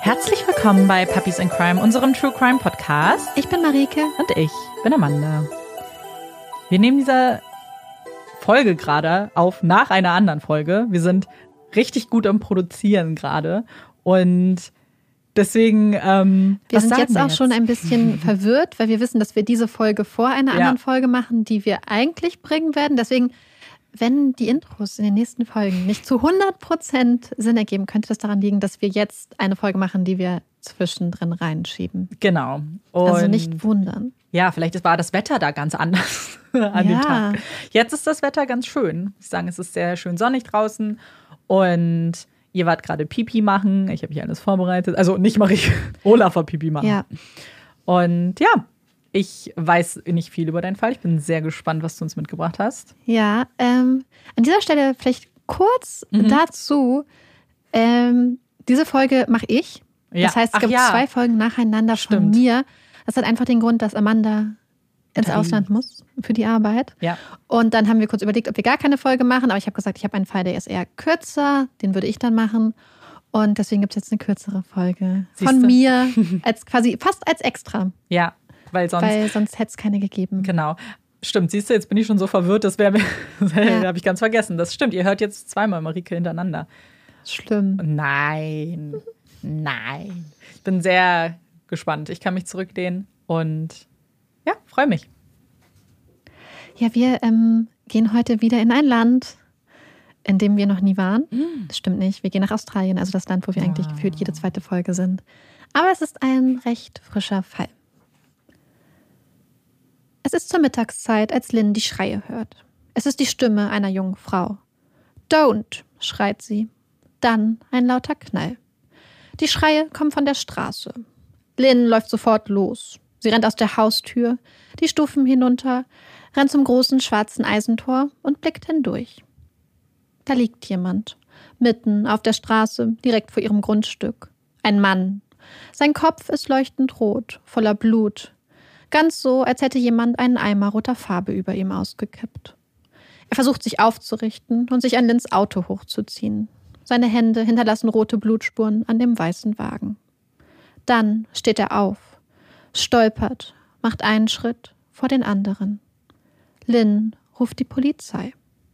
Herzlich willkommen bei Puppies in Crime, unserem True Crime Podcast. Ich bin Marike. Und ich bin Amanda. Wir nehmen diese Folge gerade auf nach einer anderen Folge. Wir sind richtig gut am Produzieren gerade. Und deswegen, wir sind jetzt auch schon ein bisschen verwirrt, weil wir wissen, dass wir diese Folge vor einer anderen Folge machen, die wir eigentlich bringen werden. Deswegen, wenn die Intros in den nächsten Folgen nicht zu 100% Sinn ergeben, könnte das daran liegen, dass wir jetzt eine Folge machen, die wir zwischendrin reinschieben. Genau. Und also nicht wundern. Ja, vielleicht war das Wetter da ganz anders an dem Tag. Jetzt ist das Wetter ganz schön. Ich sage, es ist sehr schön sonnig draußen und ihr wart gerade Pipi machen. Ich habe hier alles vorbereitet. Also nicht mache ich, Olaf war Pipi machen. Ja. Und ja, ich weiß nicht viel über deinen Fall. Ich bin sehr gespannt, was du uns mitgebracht hast. Ja, an dieser Stelle vielleicht kurz dazu. Diese Folge mache ich. Ja. Das heißt, es gibt 2 Folgen nacheinander von mir. Das hat einfach den Grund, dass Amanda ins Ausland muss für die Arbeit. Ja. Und dann haben wir kurz überlegt, ob wir gar keine Folge machen. Aber ich habe gesagt, ich habe einen Fall, der ist eher kürzer. Den würde ich dann machen. Und deswegen gibt es jetzt eine kürzere Folge von mir, als quasi fast als Extra. Ja. Weil sonst hätte es keine gegeben. Genau. Stimmt, siehst du, jetzt bin ich schon so verwirrt, das habe ich ganz vergessen. Das stimmt, ihr hört jetzt 2-mal Marike hintereinander. Schlimm. Nein. Ich bin sehr gespannt. Ich kann mich zurücklehnen und ja, freue mich. Ja, wir gehen heute wieder in ein Land, in dem wir noch nie waren. Das stimmt nicht. Wir gehen nach Australien, also das Land, wo wir eigentlich gefühlt jede 2. Folge sind. Aber es ist ein recht frischer Fall. Es ist zur Mittagszeit, als Lynn die Schreie hört. Es ist die Stimme einer jungen Frau. Don't, schreit sie. Dann ein lauter Knall. Die Schreie kommen von der Straße. Lynn läuft sofort los. Sie rennt aus der Haustür, die Stufen hinunter, rennt zum großen schwarzen Eisentor und blickt hindurch. Da liegt jemand, mitten auf der Straße, direkt vor ihrem Grundstück. Ein Mann. Sein Kopf ist leuchtend rot, voller Blut. Ganz so, als hätte jemand einen Eimer roter Farbe über ihm ausgekippt. Er versucht sich aufzurichten und sich an Lynns Auto hochzuziehen. Seine Hände hinterlassen rote Blutspuren an dem weißen Wagen. Dann steht er auf, stolpert, macht einen Schritt vor den anderen. Lynn ruft die Polizei.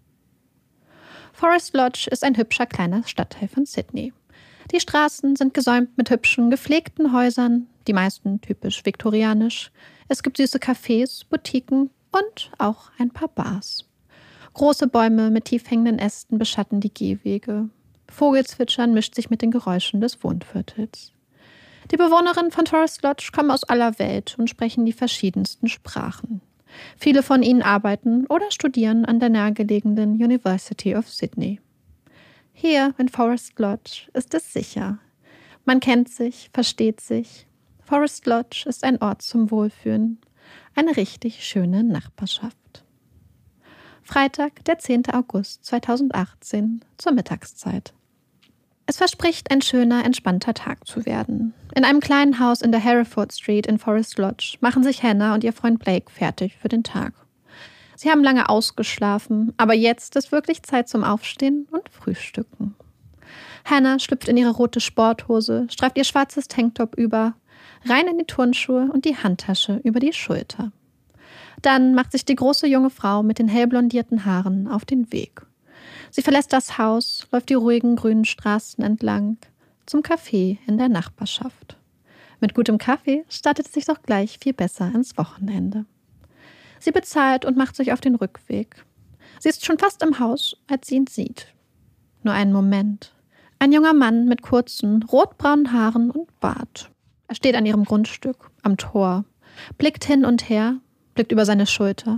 Forest Lodge ist ein hübscher kleiner Stadtteil von Sydney. Die Straßen sind gesäumt mit hübschen, gepflegten Häusern, die meisten typisch viktorianisch. Es gibt süße Cafés, Boutiquen und auch ein paar Bars. Große Bäume mit tief hängenden Ästen beschatten die Gehwege. Vogelzwitschern mischt sich mit den Geräuschen des Wohnviertels. Die Bewohnerinnen von Forest Lodge kommen aus aller Welt und sprechen die verschiedensten Sprachen. Viele von ihnen arbeiten oder studieren an der nahegelegenen University of Sydney. Hier in Forest Lodge ist es sicher. Man kennt sich, versteht sich. Forest Lodge ist ein Ort zum Wohlfühlen. Eine richtig schöne Nachbarschaft. Freitag, der 10. August 2018, zur Mittagszeit. Es verspricht ein schöner, entspannter Tag zu werden. In einem kleinen Haus in der Hereford Street in Forest Lodge machen sich Hannah und ihr Freund Blake fertig für den Tag. Sie haben lange ausgeschlafen, aber jetzt ist wirklich Zeit zum Aufstehen und Frühstücken. Hannah schlüpft in ihre rote Sporthose, streift ihr schwarzes Tanktop über, rein in die Turnschuhe und die Handtasche über die Schulter. Dann macht sich die große junge Frau mit den hellblondierten Haaren auf den Weg. Sie verlässt das Haus, läuft die ruhigen grünen Straßen entlang zum Café in der Nachbarschaft. Mit gutem Kaffee startet es sich doch gleich viel besser ins Wochenende. Sie bezahlt und macht sich auf den Rückweg. Sie ist schon fast im Haus, als sie ihn sieht. Nur einen Moment. Ein junger Mann mit kurzen, rotbraunen Haaren und Bart. Er steht an ihrem Grundstück, am Tor, blickt hin und her, blickt über seine Schulter.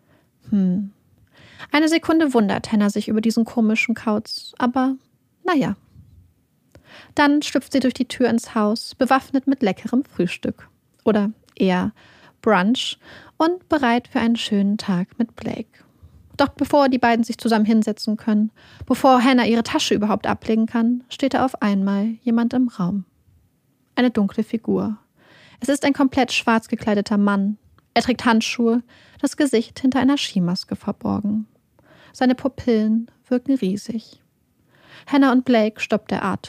Eine Sekunde wundert Hannah sich über diesen komischen Kauz, aber naja. Dann schlüpft sie durch die Tür ins Haus, bewaffnet mit leckerem Frühstück. Oder eher Brunch und bereit für einen schönen Tag mit Blake. Doch bevor die beiden sich zusammen hinsetzen können, bevor Hannah ihre Tasche überhaupt ablegen kann, steht da auf einmal jemand im Raum. Eine dunkle Figur. Es ist ein komplett schwarz gekleideter Mann. Er trägt Handschuhe, das Gesicht hinter einer Skimaske verborgen. Seine Pupillen wirken riesig. Hannah und Blake stoppt der Atem.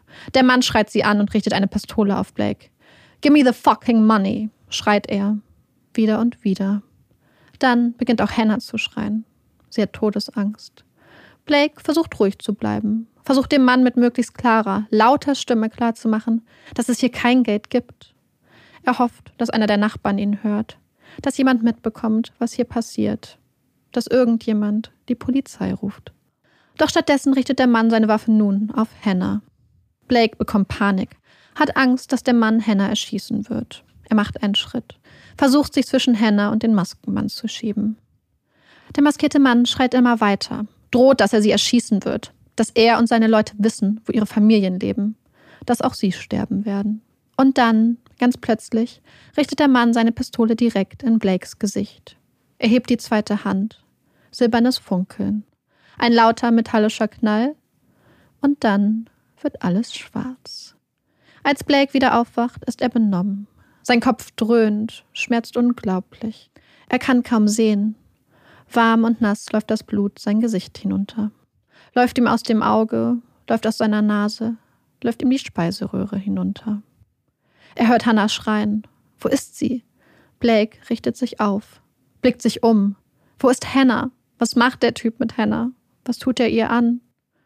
Der Mann schreit sie an und richtet eine Pistole auf Blake. "Give me the fucking money", schreit er. Wieder und wieder. Dann beginnt auch Hannah zu schreien. Sie hat Todesangst. Blake versucht ruhig zu bleiben, versucht dem Mann mit möglichst klarer, lauter Stimme klarzumachen, dass es hier kein Geld gibt. Er hofft, dass einer der Nachbarn ihn hört, dass jemand mitbekommt, was hier passiert, dass irgendjemand die Polizei ruft. Doch stattdessen richtet der Mann seine Waffe nun auf Hannah. Blake bekommt Panik, hat Angst, dass der Mann Hannah erschießen wird. Er macht einen Schritt, versucht sich zwischen Hannah und den Maskenmann zu schieben. Der maskierte Mann schreit immer weiter, droht, dass er sie erschießen wird, dass er und seine Leute wissen, wo ihre Familien leben, dass auch sie sterben werden. Und dann, ganz plötzlich, richtet der Mann seine Pistole direkt in Blakes Gesicht. Er hebt die zweite Hand. Silbernes Funkeln. Ein lauter metallischer Knall. Und dann wird alles schwarz. Als Blake wieder aufwacht, ist er benommen. Sein Kopf dröhnt, schmerzt unglaublich. Er kann kaum sehen. Warm und nass läuft das Blut sein Gesicht hinunter. Läuft ihm aus dem Auge, läuft aus seiner Nase, läuft ihm die Speiseröhre hinunter. Er hört Hannah schreien. Wo ist sie? Blake richtet sich auf, blickt sich um. Wo ist Hannah? Was macht der Typ mit Hannah? Was tut er ihr an?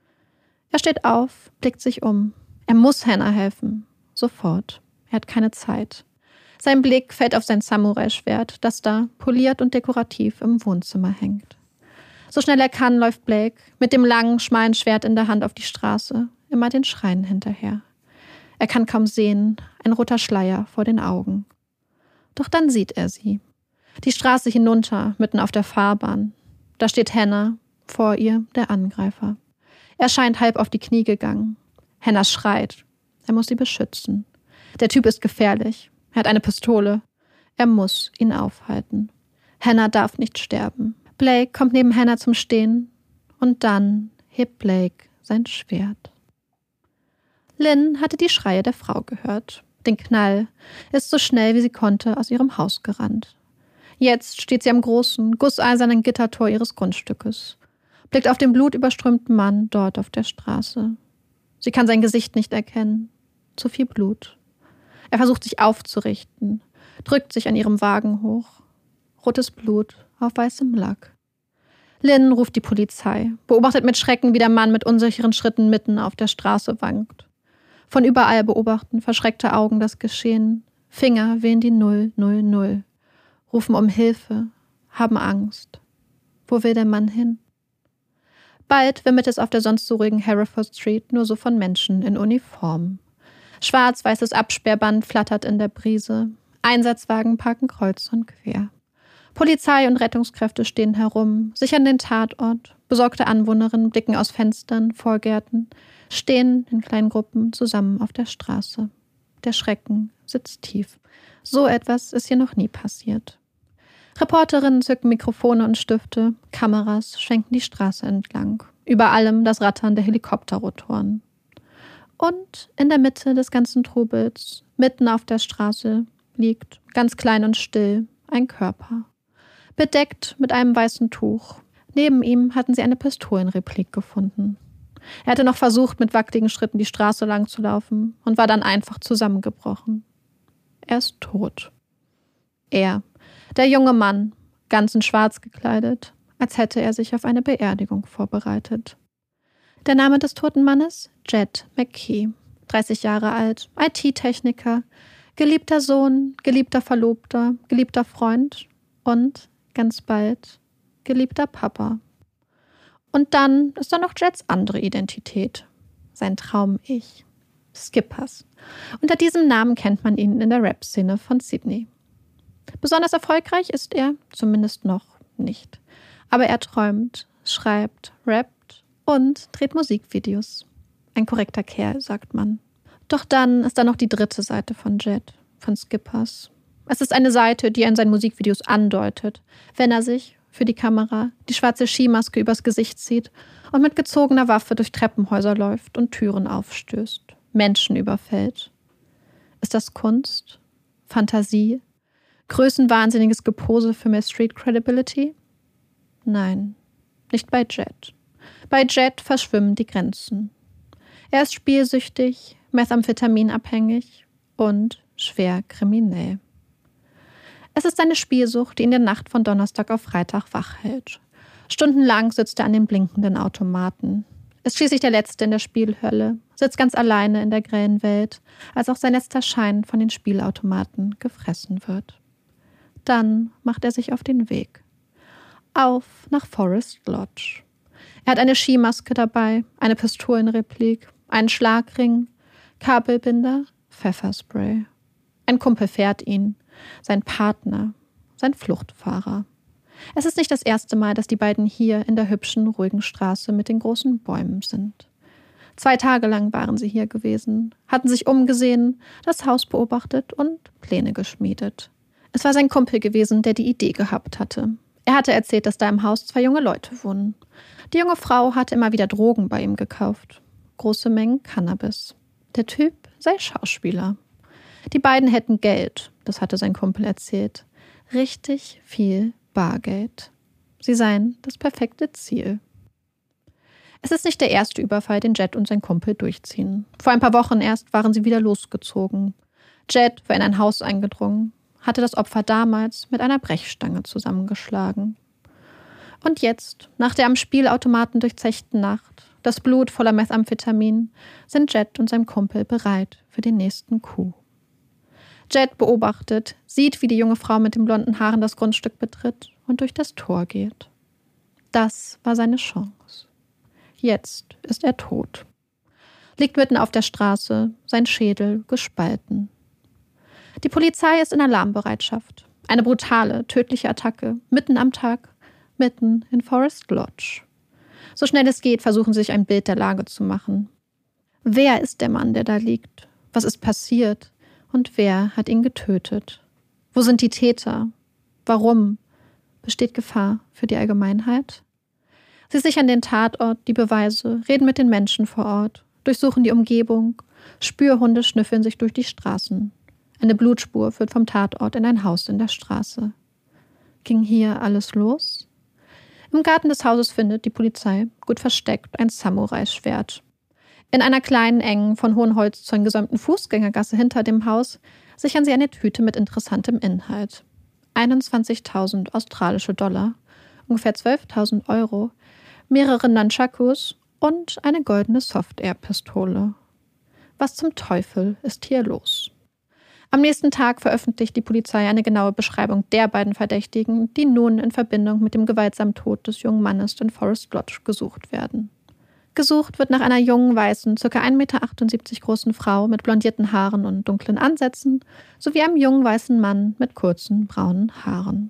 Er steht auf, blickt sich um. Er muss Hannah helfen. Sofort. Er hat keine Zeit. Sein Blick fällt auf sein Samurai-Schwert, das da poliert und dekorativ im Wohnzimmer hängt. So schnell er kann, läuft Blake mit dem langen, schmalen Schwert in der Hand auf die Straße, immer den Schreien hinterher. Er kann kaum sehen, ein roter Schleier vor den Augen. Doch dann sieht er sie. Die Straße hinunter, mitten auf der Fahrbahn. Da steht Hannah, vor ihr der Angreifer. Er scheint halb auf die Knie gegangen. Hannah schreit. Er muss sie beschützen. Der Typ ist gefährlich. Er hat eine Pistole. Er muss ihn aufhalten. Hannah darf nicht sterben. Blake kommt neben Hannah zum Stehen und dann hebt Blake sein Schwert. Lynn hatte die Schreie der Frau gehört. Den Knall, ist so schnell wie sie konnte aus ihrem Haus gerannt. Jetzt steht sie am großen, gusseisernen Gittertor ihres Grundstückes, blickt auf den blutüberströmten Mann dort auf der Straße. Sie kann sein Gesicht nicht erkennen. Zu viel Blut. Er versucht sich aufzurichten, drückt sich an ihrem Wagen hoch. Rotes Blut auf weißem Lack. Lynn ruft die Polizei, beobachtet mit Schrecken, wie der Mann mit unsicheren Schritten mitten auf der Straße wankt. Von überall beobachten verschreckte Augen das Geschehen. Finger wehen die 000, rufen um Hilfe, haben Angst. Wo will der Mann hin? Bald wimmelt es auf der sonst so ruhigen Hereford Street nur so von Menschen in Uniform. Schwarz-weißes Absperrband flattert in der Brise. Einsatzwagen parken kreuz und quer. Polizei und Rettungskräfte stehen herum, sichern den Tatort. Besorgte Anwohnerinnen blicken aus Fenstern, Vorgärten, stehen in kleinen Gruppen zusammen auf der Straße. Der Schrecken sitzt tief. So etwas ist hier noch nie passiert. Reporterinnen zücken Mikrofone und Stifte, Kameras schwenken die Straße entlang. Über allem das Rattern der Helikopterrotoren. Und in der Mitte des ganzen Trubels, mitten auf der Straße, liegt, ganz klein und still, ein Körper. Bedeckt mit einem weißen Tuch. Neben ihm hatten sie eine Pistolenreplik gefunden. Er hatte noch versucht, mit wackeligen Schritten die Straße lang zu laufen und war dann einfach zusammengebrochen. Er ist tot. Er, der junge Mann, ganz in Schwarz gekleidet, als hätte er sich auf eine Beerdigung vorbereitet. Der Name des toten Mannes? Jed McKee, 30 Jahre alt, IT-Techniker, geliebter Sohn, geliebter Verlobter, geliebter Freund und, ganz bald, geliebter Papa. Und dann ist da noch Jeds andere Identität, sein Traum-Ich, Skippers. Unter diesem Namen kennt man ihn in der Rap-Szene von Sydney. Besonders erfolgreich ist er, zumindest noch, nicht. Aber er träumt, schreibt, rappt und dreht Musikvideos. Ein korrekter Kerl, sagt man. Doch dann ist da noch die dritte Seite von Jed, von Skippers. Es ist eine Seite, die er in seinen Musikvideos andeutet, wenn er sich, für die Kamera, die schwarze Skimaske übers Gesicht zieht und mit gezogener Waffe durch Treppenhäuser läuft und Türen aufstößt, Menschen überfällt. Ist das Kunst? Fantasie? Größenwahnsinniges Gepose für mehr Street Credibility? Nein, nicht bei Jed. Bei Jed verschwimmen die Grenzen. Er ist spielsüchtig, methamphetaminabhängig und schwer kriminell. Es ist seine Spielsucht, die ihn in der Nacht von Donnerstag auf Freitag wach hält. Stundenlang sitzt er an den blinkenden Automaten. Ist schließlich der Letzte in der Spielhölle, sitzt ganz alleine in der grellen Welt, als auch sein letzter Schein von den Spielautomaten gefressen wird. Dann macht er sich auf den Weg. Auf nach Forest Lodge. Er hat eine Skimaske dabei, eine Pistolenreplik, einen Schlagring, Kabelbinder, Pfefferspray. Ein Kumpel fährt ihn, sein Partner, sein Fluchtfahrer. Es ist nicht das erste Mal, dass die beiden hier in der hübschen, ruhigen Straße mit den großen Bäumen sind. 2 Tage lang waren sie hier gewesen, hatten sich umgesehen, das Haus beobachtet und Pläne geschmiedet. Es war sein Kumpel gewesen, der die Idee gehabt hatte. Er hatte erzählt, dass da im Haus 2 junge Leute wohnen. Die junge Frau hatte immer wieder Drogen bei ihm gekauft. Große Mengen Cannabis. Der Typ sei Schauspieler. Die beiden hätten Geld, das hatte sein Kumpel erzählt. Richtig viel Bargeld. Sie seien das perfekte Ziel. Es ist nicht der erste Überfall, den Jet und sein Kumpel durchziehen. Vor ein paar Wochen erst waren sie wieder losgezogen. Jet war in ein Haus eingedrungen, hatte das Opfer damals mit einer Brechstange zusammengeschlagen. Und jetzt, nach der am Spielautomaten durchzechten Nacht, das Blut voller Methamphetamin, sind Jet und sein Kumpel bereit für den nächsten Coup. Jet beobachtet, sieht, wie die junge Frau mit den blonden Haaren das Grundstück betritt und durch das Tor geht. Das war seine Chance. Jetzt ist er tot. Liegt mitten auf der Straße, sein Schädel gespalten. Die Polizei ist in Alarmbereitschaft. Eine brutale, tödliche Attacke, mitten am Tag, mitten in Forest Lodge. So schnell es geht, versuchen sie sich ein Bild der Lage zu machen. Wer ist der Mann, der da liegt? Was ist passiert? Und wer hat ihn getötet? Wo sind die Täter? Warum? Besteht Gefahr für die Allgemeinheit? Sie sichern den Tatort, die Beweise, reden mit den Menschen vor Ort, durchsuchen die Umgebung, Spürhunde schnüffeln sich durch die Straßen. Eine Blutspur führt vom Tatort in ein Haus in der Straße. Ging hier alles los? Im Garten des Hauses findet die Polizei, gut versteckt, ein Samurai-Schwert. In einer kleinen, engen, von hohen Holzzäunen gesäumten Fußgängergasse hinter dem Haus sichern sie eine Tüte mit interessantem Inhalt. 21.000 australische Dollar, ungefähr 12.000 Euro, mehrere Nunchakus und eine goldene Soft-Air-Pistole. Was zum Teufel ist hier los? Am nächsten Tag veröffentlicht die Polizei eine genaue Beschreibung der beiden Verdächtigen, die nun in Verbindung mit dem gewaltsamen Tod des jungen Mannes in Forest Lodge gesucht werden. Gesucht wird nach einer jungen, weißen, ca. 1,78 Meter großen Frau mit blondierten Haaren und dunklen Ansätzen sowie einem jungen, weißen Mann mit kurzen, braunen Haaren.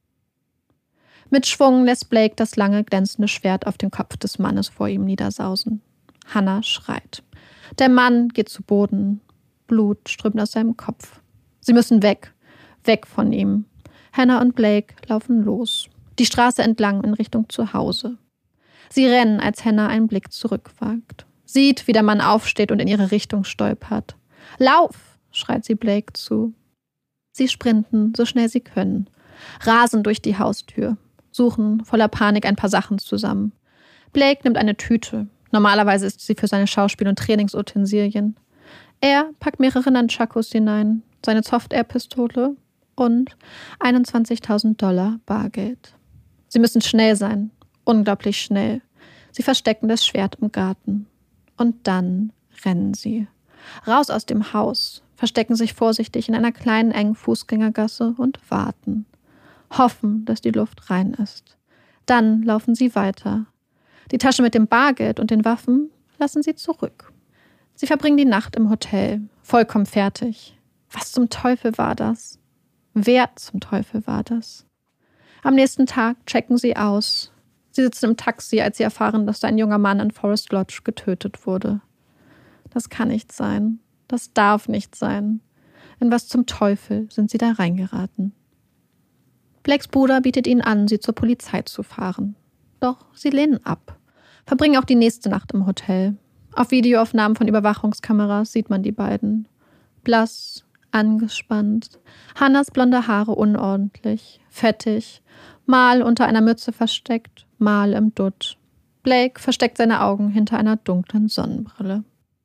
Mit Schwung lässt Blake das lange, glänzende Schwert auf dem Kopf des Mannes vor ihm niedersausen. Hannah schreit. Der Mann geht zu Boden. Blut strömt aus seinem Kopf. Sie müssen weg. Weg von ihm. Hannah und Blake laufen los. Die Straße entlang in Richtung Zuhause. Sie rennen, als Hannah einen Blick zurückwagt. Sieht, wie der Mann aufsteht und in ihre Richtung stolpert. »Lauf!« schreit sie Blake zu. Sie sprinten, so schnell sie können. Rasen durch die Haustür. Suchen voller Panik ein paar Sachen zusammen. Blake nimmt eine Tüte. Normalerweise ist sie für seine Schauspiel- und Trainingsutensilien. Er packt mehrere Nunchakus hinein, seine Soft-Air-Pistole und 21.000 Dollar Bargeld. Sie müssen schnell sein. Unglaublich schnell. Sie verstecken das Schwert im Garten. Und dann rennen sie. Raus aus dem Haus, verstecken sich vorsichtig in einer kleinen, engen Fußgängergasse und warten. Hoffen, dass die Luft rein ist. Dann laufen sie weiter. Die Tasche mit dem Bargeld und den Waffen lassen sie zurück. Sie verbringen die Nacht im Hotel, vollkommen fertig. Was zum Teufel war das? Wer zum Teufel war das? Am nächsten Tag checken sie aus. Sie sitzen im Taxi, als sie erfahren, dass da ein junger Mann in Forest Lodge getötet wurde. Das kann nicht sein. Das darf nicht sein. In was zum Teufel sind sie da reingeraten? Blakes Bruder bietet ihnen an, sie zur Polizei zu fahren. Doch sie lehnen ab. Verbringen auch die nächste Nacht im Hotel. Auf Videoaufnahmen von Überwachungskameras sieht man die beiden. Blass, angespannt, Hannahs blonde Haare unordentlich, fettig, mal unter einer Mütze versteckt, mal im Dutt. Blake versteckt seine Augen hinter einer dunklen Sonnenbrille.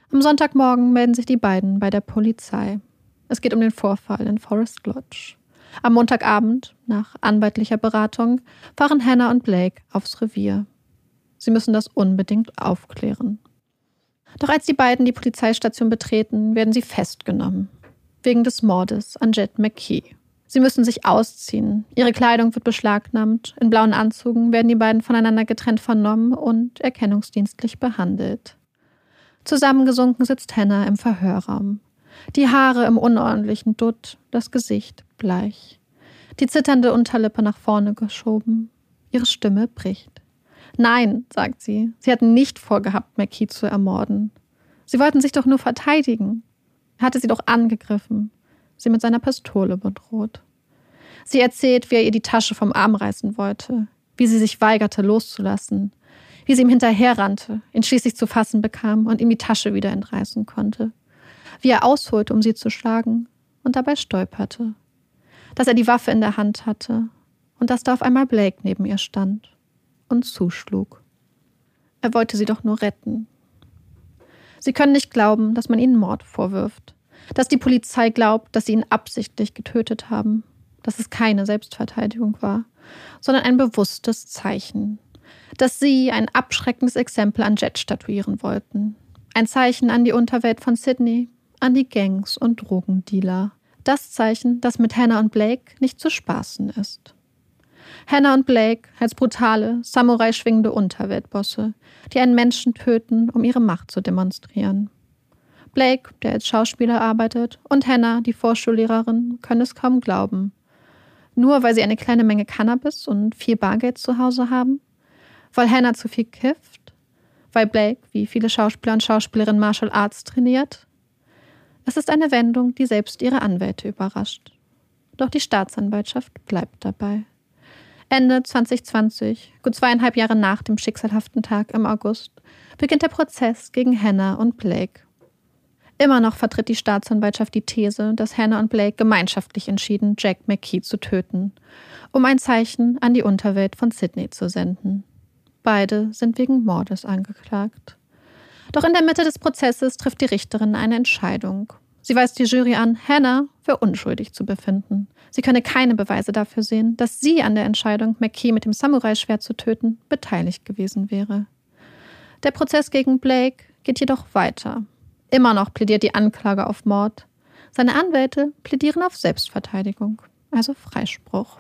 Am Sonntagmorgen melden sich die beiden bei der Polizei. Es geht um den Vorfall in Forest Lodge. Am Montagabend, nach anwaltlicher Beratung, fahren Hannah und Blake aufs Revier. Sie müssen das unbedingt aufklären. Doch als die beiden die Polizeistation betreten, werden sie festgenommen. Wegen des Mordes an Jed McKee. Sie müssen sich ausziehen. Ihre Kleidung wird beschlagnahmt. In blauen Anzügen werden die beiden voneinander getrennt vernommen und erkennungsdienstlich behandelt. Zusammengesunken sitzt Hannah im Verhörraum. Die Haare im unordentlichen Dutt, das Gesicht bleich. Die zitternde Unterlippe nach vorne geschoben. Ihre Stimme bricht. Nein, sagt sie. Sie hatten nicht vorgehabt, McKee zu ermorden. Sie wollten sich doch nur verteidigen. Er hatte sie doch angegriffen, sie mit seiner Pistole bedroht. Sie erzählt, wie er ihr die Tasche vom Arm reißen wollte, wie sie sich weigerte loszulassen, wie sie ihm hinterherrannte, ihn schließlich zu fassen bekam und ihm die Tasche wieder entreißen konnte, wie er ausholte, um sie zu schlagen und dabei stolperte, dass er die Waffe in der Hand hatte und dass da auf einmal Blake neben ihr stand und zuschlug. Er wollte sie doch nur retten. Sie können nicht glauben, dass man ihnen Mord vorwirft, dass die Polizei glaubt, dass sie ihn absichtlich getötet haben, dass es keine Selbstverteidigung war, sondern ein bewusstes Zeichen, dass sie ein abschreckendes Exempel an Jed statuieren wollten. Ein Zeichen an die Unterwelt von Sydney, an die Gangs und Drogendealer. Das Zeichen, das mit Hannah und Blake nicht zu spaßen ist. Hannah und Blake als brutale, Samurai-schwingende Unterweltbosse, die einen Menschen töten, um ihre Macht zu demonstrieren. Blake, der als Schauspieler arbeitet, und Hannah, die Vorschullehrerin, können es kaum glauben. Nur weil sie eine kleine Menge Cannabis und viel Bargeld zu Hause haben? Weil Hannah zu viel kifft? Weil Blake, wie viele Schauspieler und Schauspielerinnen, Martial Arts trainiert? Es ist eine Wendung, die selbst ihre Anwälte überrascht. Doch die Staatsanwaltschaft bleibt dabei. Ende 2020, gut 2,5 Jahre nach dem schicksalhaften Tag im August, beginnt der Prozess gegen Hannah und Blake. Immer noch vertritt die Staatsanwaltschaft die These, dass Hannah und Blake gemeinschaftlich entschieden, Jack McKee zu töten, um ein Zeichen an die Unterwelt von Sydney zu senden. Beide sind wegen Mordes angeklagt. Doch in der Mitte des Prozesses trifft die Richterin eine Entscheidung. Sie weist die Jury an, Hannah für unschuldig zu befinden. Sie könne keine Beweise dafür sehen, dass sie an der Entscheidung, McKee mit dem Samurai-Schwert zu töten, beteiligt gewesen wäre. Der Prozess gegen Blake geht jedoch weiter. Immer noch plädiert die Anklage auf Mord. Seine Anwälte plädieren auf Selbstverteidigung, also Freispruch.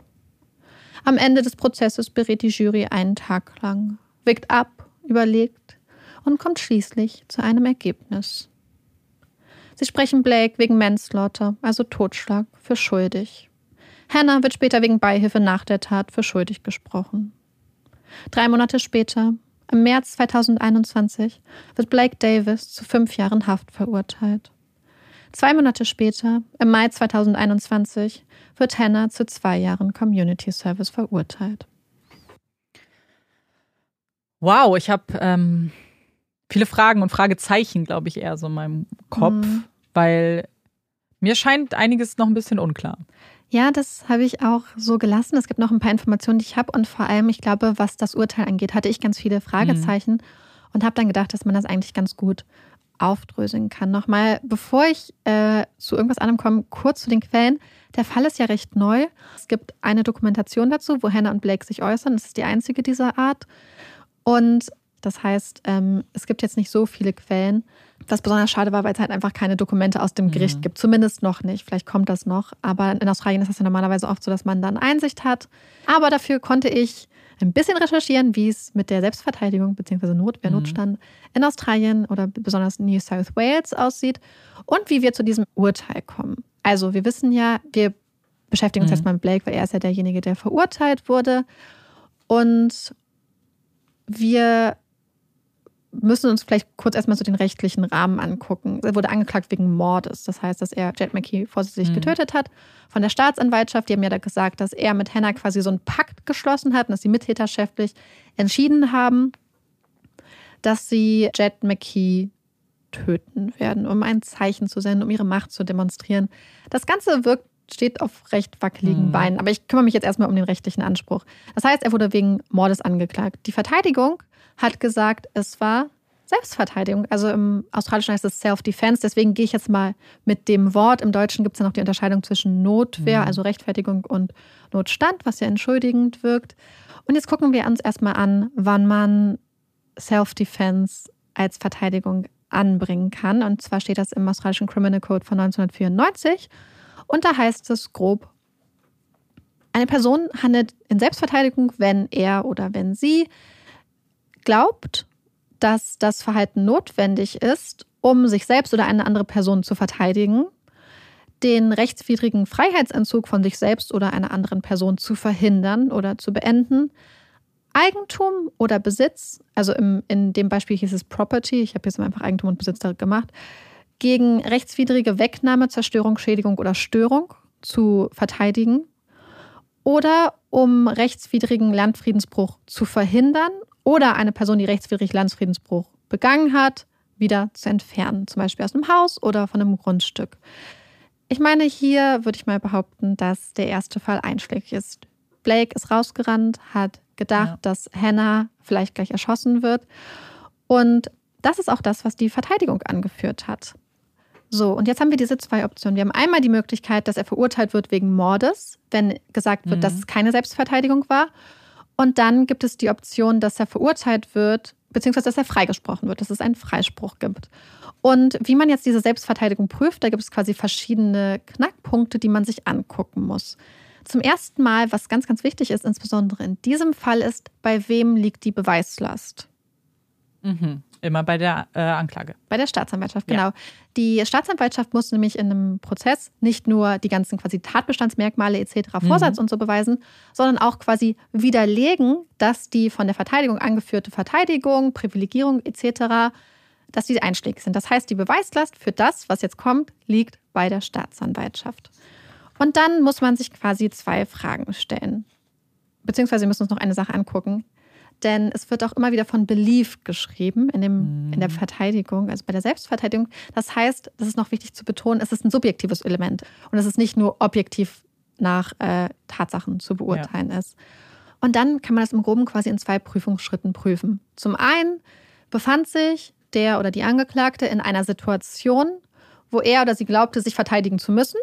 Am Ende des Prozesses berät die Jury einen Tag lang, wägt ab, überlegt und kommt schließlich zu einem Ergebnis. Sie sprechen Blake wegen Manslaughter, also Totschlag, für schuldig. Hannah wird später wegen Beihilfe nach der Tat für schuldig gesprochen. 3 Monate später, im März 2021, wird Blake Davis zu 5 Jahren Haft verurteilt. 2 Monate später, im Mai 2021, wird Hannah zu 2 Jahren Community Service verurteilt. Wow, ich habe viele Fragen und Fragezeichen, glaube ich, eher so in meinem Kopf, weil mir scheint einiges noch ein bisschen unklar. Ja, das habe ich auch so gelassen. Es gibt noch ein paar Informationen, die ich habe. Und vor allem, ich glaube, was das Urteil angeht, hatte ich ganz viele Fragezeichen und habe dann gedacht, dass man das eigentlich ganz gut aufdröseln kann. Nochmal, bevor ich zu irgendwas anderem komme, kurz zu den Quellen. Der Fall ist ja recht neu. Es gibt eine Dokumentation dazu, wo Hannah und Blake sich äußern. Das ist die einzige dieser Art. Und das heißt, es gibt jetzt nicht so viele Quellen, was besonders schade war, weil es halt einfach keine Dokumente aus dem Gericht gibt. Zumindest noch nicht. Vielleicht kommt das noch. Aber in Australien ist das ja normalerweise oft so, dass man dann Einsicht hat. Aber dafür konnte ich ein bisschen recherchieren, wie es mit der Selbstverteidigung bzw. Notstand in Australien oder besonders New South Wales aussieht und wie wir zu diesem Urteil kommen. Also wir wissen ja, wir beschäftigen uns erstmal mit Blake, weil er ist ja derjenige, der verurteilt wurde. Und wir müssen uns vielleicht kurz erstmal so den rechtlichen Rahmen angucken. Er wurde angeklagt wegen Mordes. Das heißt, dass er Jed McKee vorsätzlich getötet hat. Von der Staatsanwaltschaft, die haben ja da gesagt, dass er mit Hannah quasi so einen Pakt geschlossen hat und dass sie mittäterschaftlich entschieden haben, dass sie Jed McKee töten werden, um ein Zeichen zu senden, um ihre Macht zu demonstrieren. Das Ganze steht auf recht wackeligen Beinen. Aber ich kümmere mich jetzt erstmal um den rechtlichen Anspruch. Das heißt, er wurde wegen Mordes angeklagt. Die Verteidigung hat gesagt, es war Selbstverteidigung. Also im Australischen heißt es Self-Defense. Deswegen gehe ich jetzt mal mit dem Wort. Im Deutschen gibt es ja noch die Unterscheidung zwischen Notwehr, also Rechtfertigung, und Notstand, was ja entschuldigend wirkt. Und jetzt gucken wir uns erstmal an, wann man Self-Defense als Verteidigung anbringen kann. Und zwar steht das im australischen Criminal Code von 1994. Und da heißt es grob, eine Person handelt in Selbstverteidigung, wenn er oder wenn sie glaubt, dass das Verhalten notwendig ist, um sich selbst oder eine andere Person zu verteidigen, den rechtswidrigen Freiheitsentzug von sich selbst oder einer anderen Person zu verhindern oder zu beenden, Eigentum oder Besitz, also in dem Beispiel hieß es Property, ich habe jetzt einfach Eigentum und Besitz gemacht, gegen rechtswidrige Wegnahme, Zerstörung, Schädigung oder Störung zu verteidigen oder um rechtswidrigen Landfriedensbruch zu verhindern oder eine Person, die rechtswidrig Landfriedensbruch begangen hat, wieder zu entfernen, zum Beispiel aus einem Haus oder von einem Grundstück. Ich meine, hier würde ich mal behaupten, dass der erste Fall einschlägig ist. Blake ist rausgerannt, hat gedacht, dass Hannah vielleicht gleich erschossen wird. Und das ist auch das, was die Verteidigung angeführt hat. So, und jetzt haben wir diese zwei Optionen. Wir haben einmal die Möglichkeit, dass er verurteilt wird wegen Mordes, wenn gesagt wird, dass es keine Selbstverteidigung war. Und dann gibt es die Option, dass er verurteilt wird, beziehungsweise dass er freigesprochen wird, dass es einen Freispruch gibt. Und wie man jetzt diese Selbstverteidigung prüft, da gibt es quasi verschiedene Knackpunkte, die man sich angucken muss. Zum ersten Mal, was ganz, ganz wichtig ist, insbesondere in diesem Fall, ist, bei wem liegt die Beweislast? Immer bei der Anklage. Bei der Staatsanwaltschaft, genau. Ja. Die Staatsanwaltschaft muss nämlich in einem Prozess nicht nur die ganzen quasi Tatbestandsmerkmale etc., Vorsatz und so beweisen, sondern auch quasi widerlegen, dass die von der Verteidigung angeführte Verteidigung, Privilegierung etc., dass die einschlägig sind. Das heißt, die Beweislast für das, was jetzt kommt, liegt bei der Staatsanwaltschaft. Und dann muss man sich quasi zwei Fragen stellen. Beziehungsweise wir müssen uns noch eine Sache angucken. Denn es wird auch immer wieder von Belief geschrieben in der Verteidigung, also bei der Selbstverteidigung. Das heißt, das ist noch wichtig zu betonen, es ist ein subjektives Element. Und es ist nicht nur objektiv nach Tatsachen zu beurteilen ist. Und dann kann man das im Groben quasi in zwei Prüfungsschritten prüfen. Zum einen befand sich der oder die Angeklagte in einer Situation, wo er oder sie glaubte, sich verteidigen zu müssen.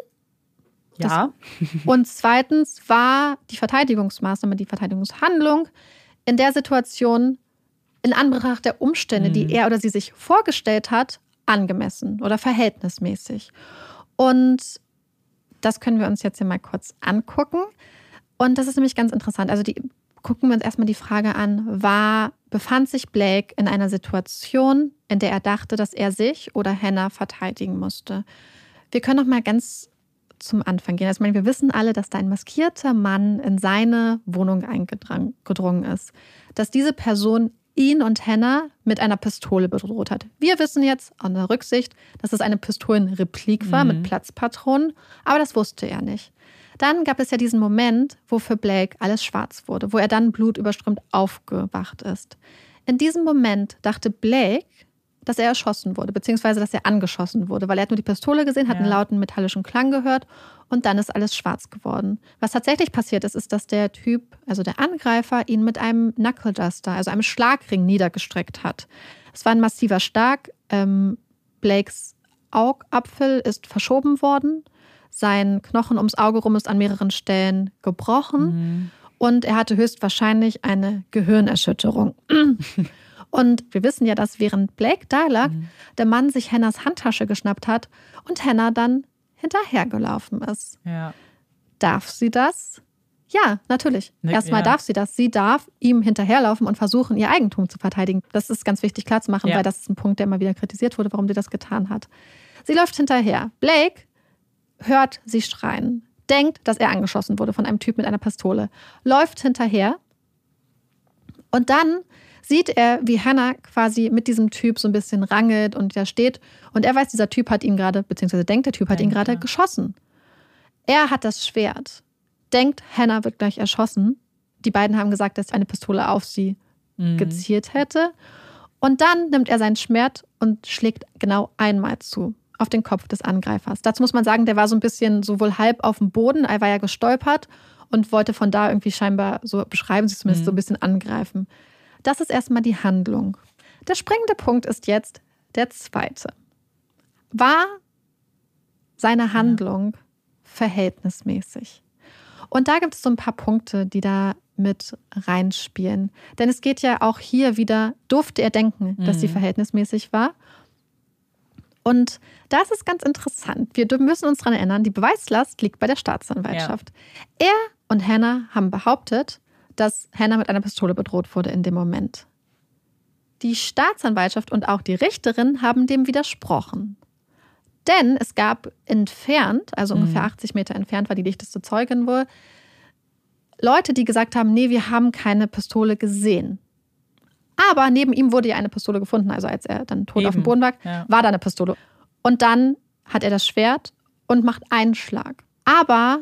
Ja. Und zweitens war die Verteidigungsmaßnahme, die Verteidigungshandlung in der Situation in Anbetracht der Umstände, die er oder sie sich vorgestellt hat, angemessen oder verhältnismäßig. Und das können wir uns jetzt hier mal kurz angucken. Und das ist nämlich ganz interessant. Also gucken wir uns erstmal die Frage an, befand sich Blake in einer Situation, in der er dachte, dass er sich oder Hannah verteidigen musste? Wir können noch mal ganz zum Anfang gehen. Also, ich meine, wir wissen alle, dass da ein maskierter Mann in seine Wohnung eingedrungen ist. Dass diese Person ihn und Hannah mit einer Pistole bedroht hat. Wir wissen jetzt an der Rücksicht, dass es eine Pistolenreplik war mit Platzpatronen, aber das wusste er nicht. Dann gab es ja diesen Moment, wo für Blake alles schwarz wurde, wo er dann blutüberströmt aufgewacht ist. In diesem Moment dachte Blake, dass er erschossen wurde, beziehungsweise dass er angeschossen wurde, weil er hat nur die Pistole gesehen, hat einen lauten metallischen Klang gehört und dann ist alles schwarz geworden. Was tatsächlich passiert ist, ist, dass der Typ, also der Angreifer, ihn mit einem Knuckle Duster, also einem Schlagring, niedergestreckt hat. Es war ein massiver Schlag. Blakes Augapfel ist verschoben worden. Sein Knochen ums Auge rum ist an mehreren Stellen gebrochen. Und er hatte höchstwahrscheinlich eine Gehirnerschütterung. Und wir wissen ja, dass während Blake da lag, der Mann sich Hannahs Handtasche geschnappt hat und Hannah dann hinterhergelaufen ist. Ja. Darf sie das? Ja, natürlich. Erstmal darf sie das. Sie darf ihm hinterherlaufen und versuchen, ihr Eigentum zu verteidigen. Das ist ganz wichtig klarzumachen, weil das ist ein Punkt, der immer wieder kritisiert wurde, warum sie das getan hat. Sie läuft hinterher. Blake hört sie schreien, denkt, dass er angeschossen wurde von einem Typ mit einer Pistole, läuft hinterher und dann sieht er, wie Hannah quasi mit diesem Typ so ein bisschen rangelt und der steht und er weiß, dieser Typ hat ihn gerade, beziehungsweise denkt, der Typ hat ihn gerade geschossen. Er hat das Schwert, denkt, Hannah wird gleich erschossen. Die beiden haben gesagt, dass eine Pistole auf sie gezielt hätte. Und dann nimmt er sein Schwert und schlägt genau einmal zu auf den Kopf des Angreifers. Dazu muss man sagen, der war so ein bisschen so wohl halb auf dem Boden, er war ja gestolpert und wollte von da irgendwie scheinbar, so beschreiben sie es zumindest, so ein bisschen angreifen. Das ist erstmal die Handlung. Der springende Punkt ist jetzt der zweite. War seine Handlung verhältnismäßig? Und da gibt es so ein paar Punkte, die da mit reinspielen. Denn es geht ja auch hier wieder, durfte er denken, dass sie verhältnismäßig war? Und da ist es ganz interessant. Wir müssen uns daran erinnern, die Beweislast liegt bei der Staatsanwaltschaft. Ja. Er und Hannah haben behauptet, dass Hannah mit einer Pistole bedroht wurde in dem Moment. Die Staatsanwaltschaft und auch die Richterin haben dem widersprochen. Denn es gab entfernt, also ungefähr 80 Meter entfernt war die dichteste Zeugin wohl, Leute, die gesagt haben, nee, wir haben keine Pistole gesehen. Aber neben ihm wurde ja eine Pistole gefunden, also als er dann tot auf dem Boden lag, war da eine Pistole. Und dann hat er das Schwert und macht einen Schlag. Aber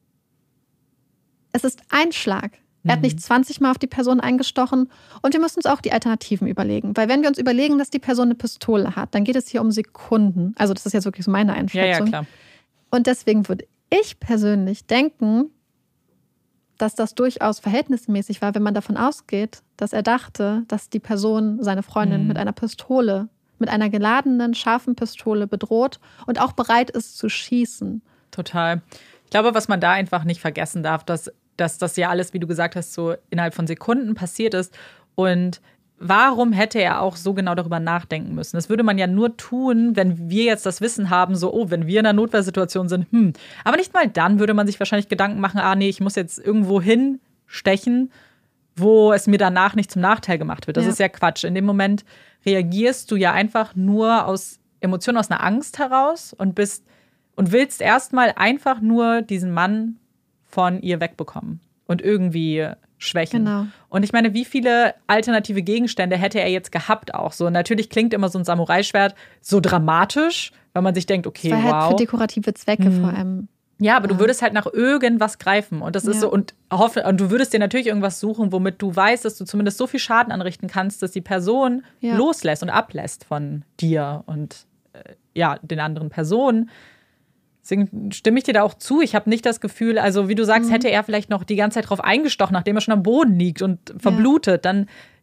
es ist ein Schlag. Er hat nicht 20 Mal auf die Person eingestochen. Und wir müssen uns auch die Alternativen überlegen. Weil wenn wir uns überlegen, dass die Person eine Pistole hat, dann geht es hier um Sekunden. Also das ist jetzt wirklich so meine Einschätzung. Ja, klar. Und deswegen würde ich persönlich denken, dass das durchaus verhältnismäßig war, wenn man davon ausgeht, dass er dachte, dass die Person seine Freundin mit einer Pistole, mit einer geladenen, scharfen Pistole bedroht und auch bereit ist zu schießen. Total. Ich glaube, was man da einfach nicht vergessen darf, dass das ja alles, wie du gesagt hast, so innerhalb von Sekunden passiert ist. Und warum hätte er auch so genau darüber nachdenken müssen? Das würde man ja nur tun, wenn wir jetzt das Wissen haben, so, oh, wenn wir in einer Notwehrsituation sind, Aber nicht mal dann würde man sich wahrscheinlich Gedanken machen, nee, ich muss jetzt irgendwo hinstechen, wo es mir danach nicht zum Nachteil gemacht wird. Das ist ja Quatsch. In dem Moment reagierst du ja einfach nur aus Emotionen, aus einer Angst heraus und willst erstmal einfach nur diesen Mann von ihr wegbekommen und irgendwie schwächen. Genau. Und ich meine, wie viele alternative Gegenstände hätte er jetzt gehabt auch so? Natürlich klingt immer so ein Samurai-Schwert so dramatisch, weil man sich denkt, okay, das war halt für dekorative Zwecke vor allem. Ja, aber du würdest halt nach irgendwas greifen. Und das ist so, und du würdest dir natürlich irgendwas suchen, womit du weißt, dass du zumindest so viel Schaden anrichten kannst, dass die Person loslässt und ablässt von dir und den anderen Personen. Deswegen stimme ich dir da auch zu. Ich habe nicht das Gefühl, also wie du sagst, hätte er vielleicht noch die ganze Zeit drauf eingestochen, nachdem er schon am Boden liegt und verblutet, dann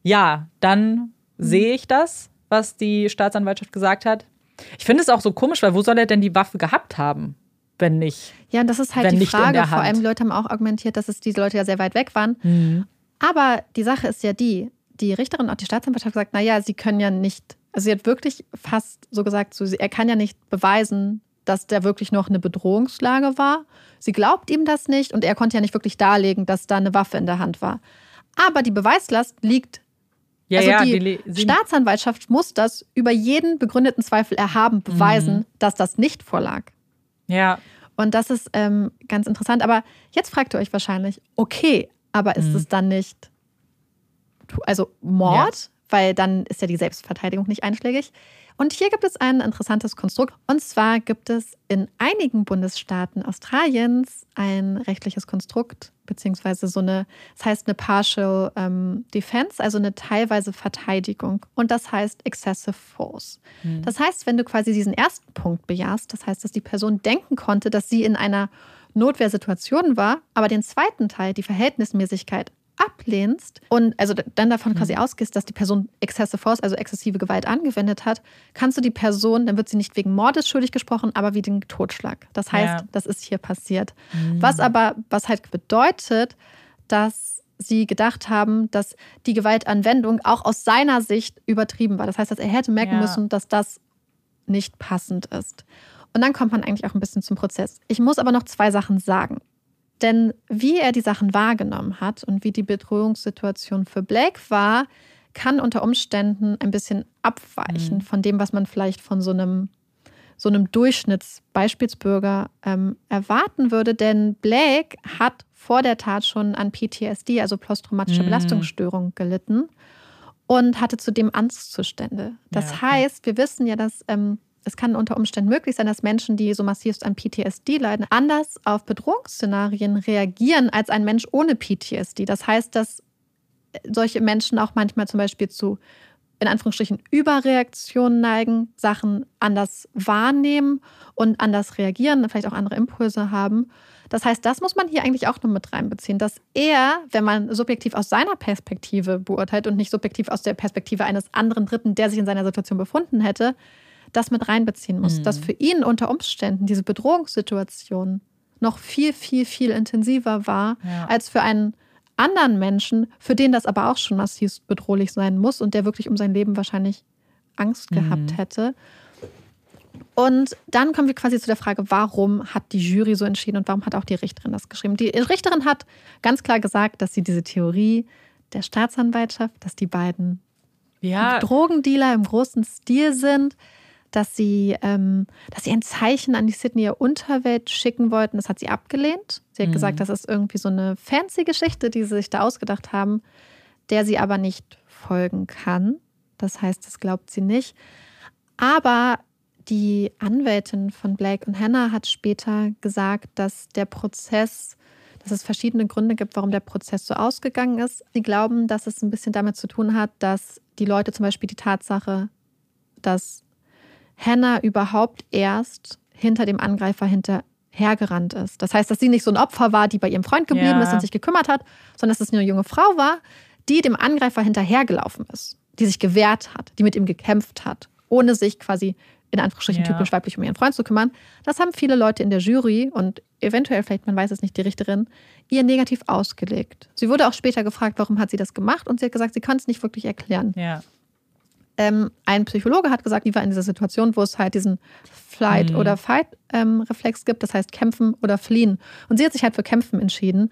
sehe ich das, was die Staatsanwaltschaft gesagt hat. Ich finde es auch so komisch, weil wo soll er denn die Waffe gehabt haben, wenn nicht? Ja, das ist halt die Frage. Vor allem, die Leute haben auch argumentiert, dass diese Leute ja sehr weit weg waren. Aber die Sache ist ja die Richterin und auch die Staatsanwaltschaft hat gesagt, naja, sie können ja nicht, also sie hat wirklich fast so gesagt, er kann ja nicht beweisen, dass da wirklich noch eine Bedrohungslage war. Sie glaubt ihm das nicht und er konnte ja nicht wirklich darlegen, dass da eine Waffe in der Hand war. Aber die Beweislast liegt, die Staatsanwaltschaft muss das über jeden begründeten Zweifel erhaben beweisen, dass das nicht vorlag. Ja. Und das ist ganz interessant. Aber jetzt fragt ihr euch wahrscheinlich, okay, aber ist es dann nicht Mord? Ja. Weil dann ist ja die Selbstverteidigung nicht einschlägig. Und hier gibt es ein interessantes Konstrukt. Und zwar gibt es in einigen Bundesstaaten Australiens ein rechtliches Konstrukt, beziehungsweise das heißt eine Partial Defense, also eine teilweise Verteidigung. Und das heißt Excessive Force. Das heißt, wenn du quasi diesen ersten Punkt bejahst, das heißt, dass die Person denken konnte, dass sie in einer Notwehrsituation war, aber den zweiten Teil, die Verhältnismäßigkeit, ablehnst und also dann davon quasi ausgehst, dass die Person Excessive Force, also exzessive Gewalt angewendet hat, kannst du die Person, dann wird sie nicht wegen Mordes schuldig gesprochen, aber wegen Totschlag. Das heißt, das ist hier passiert. Was halt bedeutet, dass sie gedacht haben, dass die Gewaltanwendung auch aus seiner Sicht übertrieben war. Das heißt, dass er hätte merken müssen, dass das nicht passend ist. Und dann kommt man eigentlich auch ein bisschen zum Prozess. Ich muss aber noch 2 Sachen sagen. Denn wie er die Sachen wahrgenommen hat und wie die Bedrohungssituation für Blake war, kann unter Umständen ein bisschen abweichen von dem, was man vielleicht von so einem Durchschnittsbeispielsbürger erwarten würde. Denn Blake hat vor der Tat schon an PTSD, also posttraumatische Belastungsstörung, gelitten und hatte zudem Angstzustände. Das heißt, wir wissen ja, dass es kann unter Umständen möglich sein, dass Menschen, die so massivst an PTSD leiden, anders auf Bedrohungsszenarien reagieren als ein Mensch ohne PTSD. Das heißt, dass solche Menschen auch manchmal zum Beispiel zu, in Anführungsstrichen, Überreaktionen neigen, Sachen anders wahrnehmen und anders reagieren, vielleicht auch andere Impulse haben. Das heißt, das muss man hier eigentlich auch noch mit reinbeziehen, dass er, wenn man subjektiv aus seiner Perspektive beurteilt und nicht subjektiv aus der Perspektive eines anderen Dritten, der sich in seiner Situation befunden hätte, das mit reinbeziehen muss. Dass für ihn unter Umständen diese Bedrohungssituation noch viel, viel, viel intensiver war als für einen anderen Menschen, für den das aber auch schon massiv bedrohlich sein muss und der wirklich um sein Leben wahrscheinlich Angst gehabt hätte. Und dann kommen wir quasi zu der Frage, warum hat die Jury so entschieden und warum hat auch die Richterin das geschrieben? Die Richterin hat ganz klar gesagt, dass sie diese Theorie der Staatsanwaltschaft, dass die beiden Drogendealer im großen Stil sind, dass sie ein Zeichen an die Sydneyer Unterwelt schicken wollten. Das hat sie abgelehnt. Sie hat gesagt, das ist irgendwie so eine fancy Geschichte, die sie sich da ausgedacht haben, der sie aber nicht folgen kann. Das heißt, das glaubt sie nicht. Aber die Anwältin von Blake und Hannah hat später gesagt, dass es verschiedene Gründe gibt, warum der Prozess so ausgegangen ist. Sie glauben, dass es ein bisschen damit zu tun hat, dass die Leute zum Beispiel die Tatsache, dass Hannah überhaupt erst hinter dem Angreifer hinterhergerannt ist. Das heißt, dass sie nicht so ein Opfer war, die bei ihrem Freund geblieben ist und sich gekümmert hat, sondern dass es eine junge Frau war, die dem Angreifer hinterhergelaufen ist, die sich gewehrt hat, die mit ihm gekämpft hat, ohne sich quasi in Anführungsstrichen typisch weiblich um ihren Freund zu kümmern. Das haben viele Leute in der Jury und eventuell, vielleicht, man weiß es nicht, die Richterin, ihr negativ ausgelegt. Sie wurde auch später gefragt, warum hat sie das gemacht und sie hat gesagt, sie kann es nicht wirklich erklären. Ja. Ein Psychologe hat gesagt, die war in dieser Situation, wo es halt diesen Flight- oder Fight-Reflex gibt, das heißt kämpfen oder fliehen. Und sie hat sich halt für kämpfen entschieden.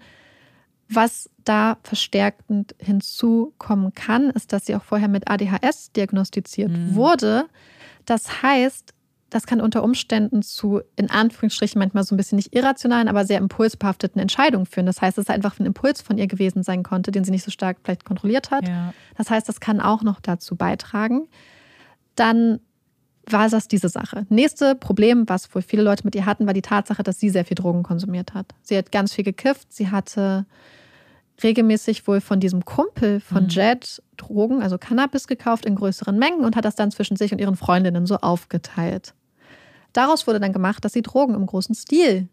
Was da verstärkend hinzukommen kann, ist, dass sie auch vorher mit ADHS diagnostiziert wurde. Das heißt, das kann unter Umständen zu, in Anführungsstrichen, manchmal so ein bisschen nicht irrationalen, aber sehr impulsbehafteten Entscheidungen führen. Das heißt, dass es einfach ein Impuls von ihr gewesen sein konnte, den sie nicht so stark vielleicht kontrolliert hat. Ja. Das heißt, das kann auch noch dazu beitragen. Dann war das diese Sache. Nächste Problem, was wohl viele Leute mit ihr hatten, war die Tatsache, dass sie sehr viel Drogen konsumiert hat. Sie hat ganz viel gekifft. Sie hatte regelmäßig wohl von diesem Kumpel von Jed Drogen, also Cannabis, gekauft in größeren Mengen und hat das dann zwischen sich und ihren Freundinnen so aufgeteilt. Daraus wurde dann gemacht, dass sie Drogen im großen Stil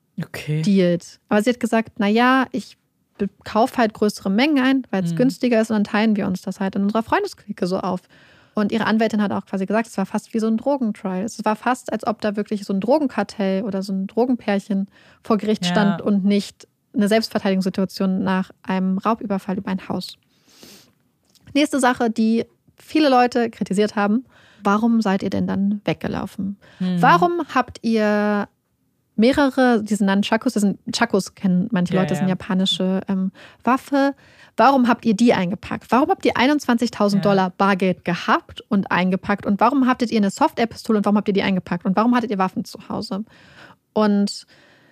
dealt. Aber sie hat gesagt, naja, ich kaufe halt größere Mengen ein, weil es günstiger ist und dann teilen wir uns das halt in unserer Freundesklicke so auf. Und ihre Anwältin hat auch quasi gesagt, es war fast wie so ein Drogentrial. Es war fast, als ob da wirklich so ein Drogenkartell oder so ein Drogenpärchen vor Gericht stand und nicht eine Selbstverteidigungssituation nach einem Raubüberfall über ein Haus. Nächste Sache, die viele Leute kritisiert haben: Warum seid ihr denn dann weggelaufen? Warum habt ihr mehrere, diese Nunchakus, Chakos kennen manche Leute, das sind japanische Waffe. Warum habt ihr die eingepackt? Warum habt ihr $21.000 Bargeld gehabt und eingepackt? Und warum hattet ihr eine Soft-Air-Pistole und warum habt ihr die eingepackt? Und warum hattet ihr Waffen zu Hause? Und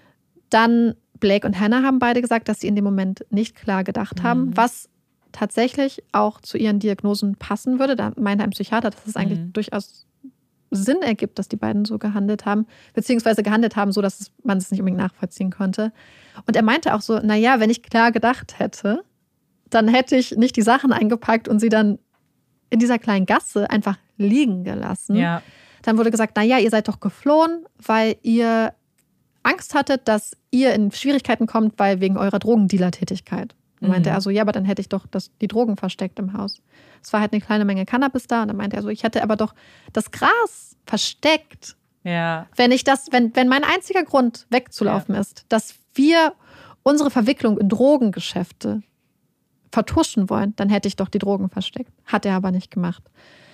dann Blake und Hannah haben beide gesagt, dass sie in dem Moment nicht klar gedacht haben, was tatsächlich auch zu ihren Diagnosen passen würde. Da meinte ein Psychiater, dass es eigentlich durchaus Sinn ergibt, dass die beiden so gehandelt haben, beziehungsweise gehandelt haben, so dass man es nicht unbedingt nachvollziehen konnte. Und er meinte auch so, naja, wenn ich klar gedacht hätte, dann hätte ich nicht die Sachen eingepackt und sie dann in dieser kleinen Gasse einfach liegen gelassen. Ja. Dann wurde gesagt, naja, ihr seid doch geflohen, weil ihr Angst hattet, dass ihr in Schwierigkeiten kommt, weil wegen eurer Drogendealer-Tätigkeit. Dann meinte er so, ja, aber dann hätte ich doch die Drogen versteckt im Haus. Es war halt eine kleine Menge Cannabis da. Und dann meinte er so, ich hätte aber doch das Gras versteckt. Ja. Wenn mein einziger Grund wegzulaufen ist, dass wir unsere Verwicklung in Drogengeschäfte vertuschen wollen, dann hätte ich doch die Drogen versteckt. Hat er aber nicht gemacht.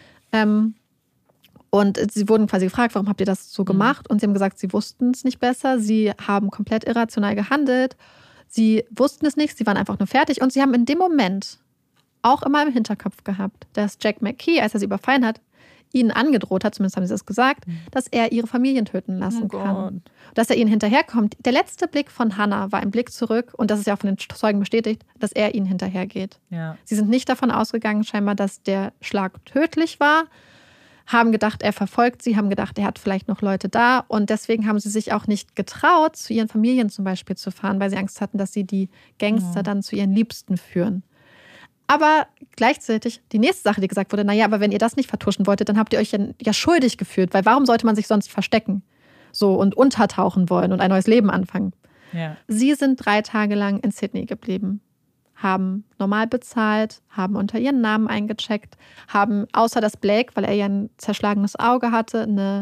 Und sie wurden quasi gefragt, warum habt ihr das so gemacht? Und sie haben gesagt, sie wussten es nicht besser. Sie haben komplett irrational gehandelt. Sie wussten es nicht, sie waren einfach nur fertig. Und sie haben in dem Moment auch immer im Hinterkopf gehabt, dass Jack McKee, als er sie überfallen hat, ihnen angedroht hat, zumindest haben sie das gesagt, dass er ihre Familien töten lassen kann. Dass er ihnen hinterherkommt. Der letzte Blick von Hannah war ein Blick zurück, und das ist ja auch von den Zeugen bestätigt, dass er ihnen hinterhergeht. Ja. Sie sind nicht davon ausgegangen, scheinbar, dass der Schlag tödlich war, haben gedacht, er verfolgt sie, haben gedacht, er hat vielleicht noch Leute da, und deswegen haben sie sich auch nicht getraut, zu ihren Familien zum Beispiel zu fahren, weil sie Angst hatten, dass sie die Gangster dann zu ihren Liebsten führen. Aber gleichzeitig die nächste Sache, die gesagt wurde, naja, aber wenn ihr das nicht vertuschen wolltet, dann habt ihr euch ja schuldig gefühlt, weil warum sollte man sich sonst verstecken so und untertauchen wollen und ein neues Leben anfangen? Ja. Sie sind 3 Tage lang in Sydney geblieben, haben normal bezahlt, haben unter ihren Namen eingecheckt, haben außer dass Blake, weil er ja ein zerschlagenes Auge hatte, eine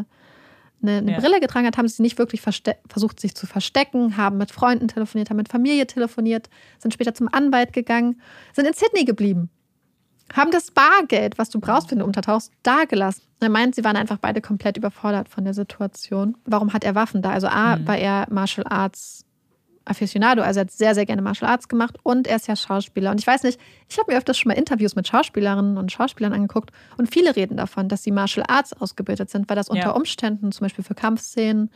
Brille getragen hat, haben sie nicht wirklich versucht, sich zu verstecken, haben mit Freunden telefoniert, haben mit Familie telefoniert, sind später zum Anwalt gegangen, sind in Sydney geblieben, haben das Bargeld, was du brauchst, wenn du untertauchst, dagelassen. Er meint, sie waren einfach beide komplett überfordert von der Situation. Warum hat er Waffen da? Also war er Martial Arts Aficionado, also er hat sehr, sehr gerne Martial Arts gemacht und er ist ja Schauspieler. Und ich weiß nicht, ich habe mir öfters schon mal Interviews mit Schauspielerinnen und Schauspielern angeguckt und viele reden davon, dass sie Martial Arts ausgebildet sind, weil das unter Umständen, zum Beispiel für Kampfszenen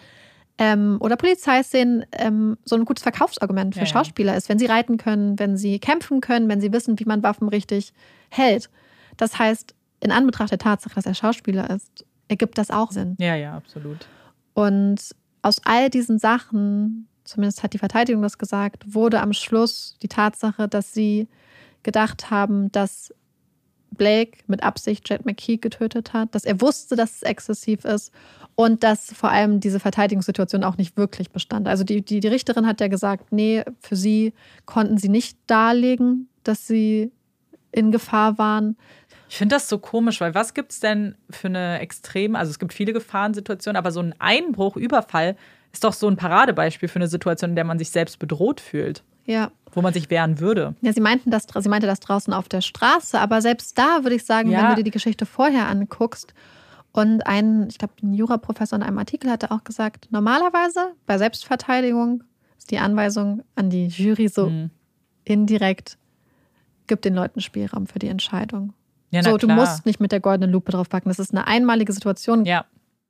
oder Polizeiszenen, so ein gutes Verkaufsargument für Schauspieler ist, wenn sie reiten können, wenn sie kämpfen können, wenn sie wissen, wie man Waffen richtig hält. Das heißt, in Anbetracht der Tatsache, dass er Schauspieler ist, ergibt das auch Sinn. Ja, absolut. Und aus all diesen Sachen, zumindest hat die Verteidigung das gesagt, wurde am Schluss die Tatsache, dass sie gedacht haben, dass Blake mit Absicht Jed McKee getötet hat, dass er wusste, dass es exzessiv ist und dass vor allem diese Verteidigungssituation auch nicht wirklich bestand. Also die Richterin hat ja gesagt, nee, für sie konnten sie nicht darlegen, dass sie in Gefahr waren. Ich finde das so komisch, weil was gibt es denn für eine extreme, also es gibt viele Gefahrensituationen, aber so ein Einbruch, Überfall ist doch so ein Paradebeispiel für eine Situation, in der man sich selbst bedroht fühlt. Ja. Wo man sich wehren würde. Ja, sie meinte das draußen auf der Straße, aber selbst da würde ich sagen, wenn du dir die Geschichte vorher anguckst und ich glaube, ein Juraprofessor in einem Artikel hatte auch gesagt, normalerweise bei Selbstverteidigung ist die Anweisung an die Jury so indirekt, gibt den Leuten Spielraum für die Entscheidung. Ja, so, du musst nicht mit der goldenen Lupe drauf packen. Das ist eine einmalige Situation. Ja,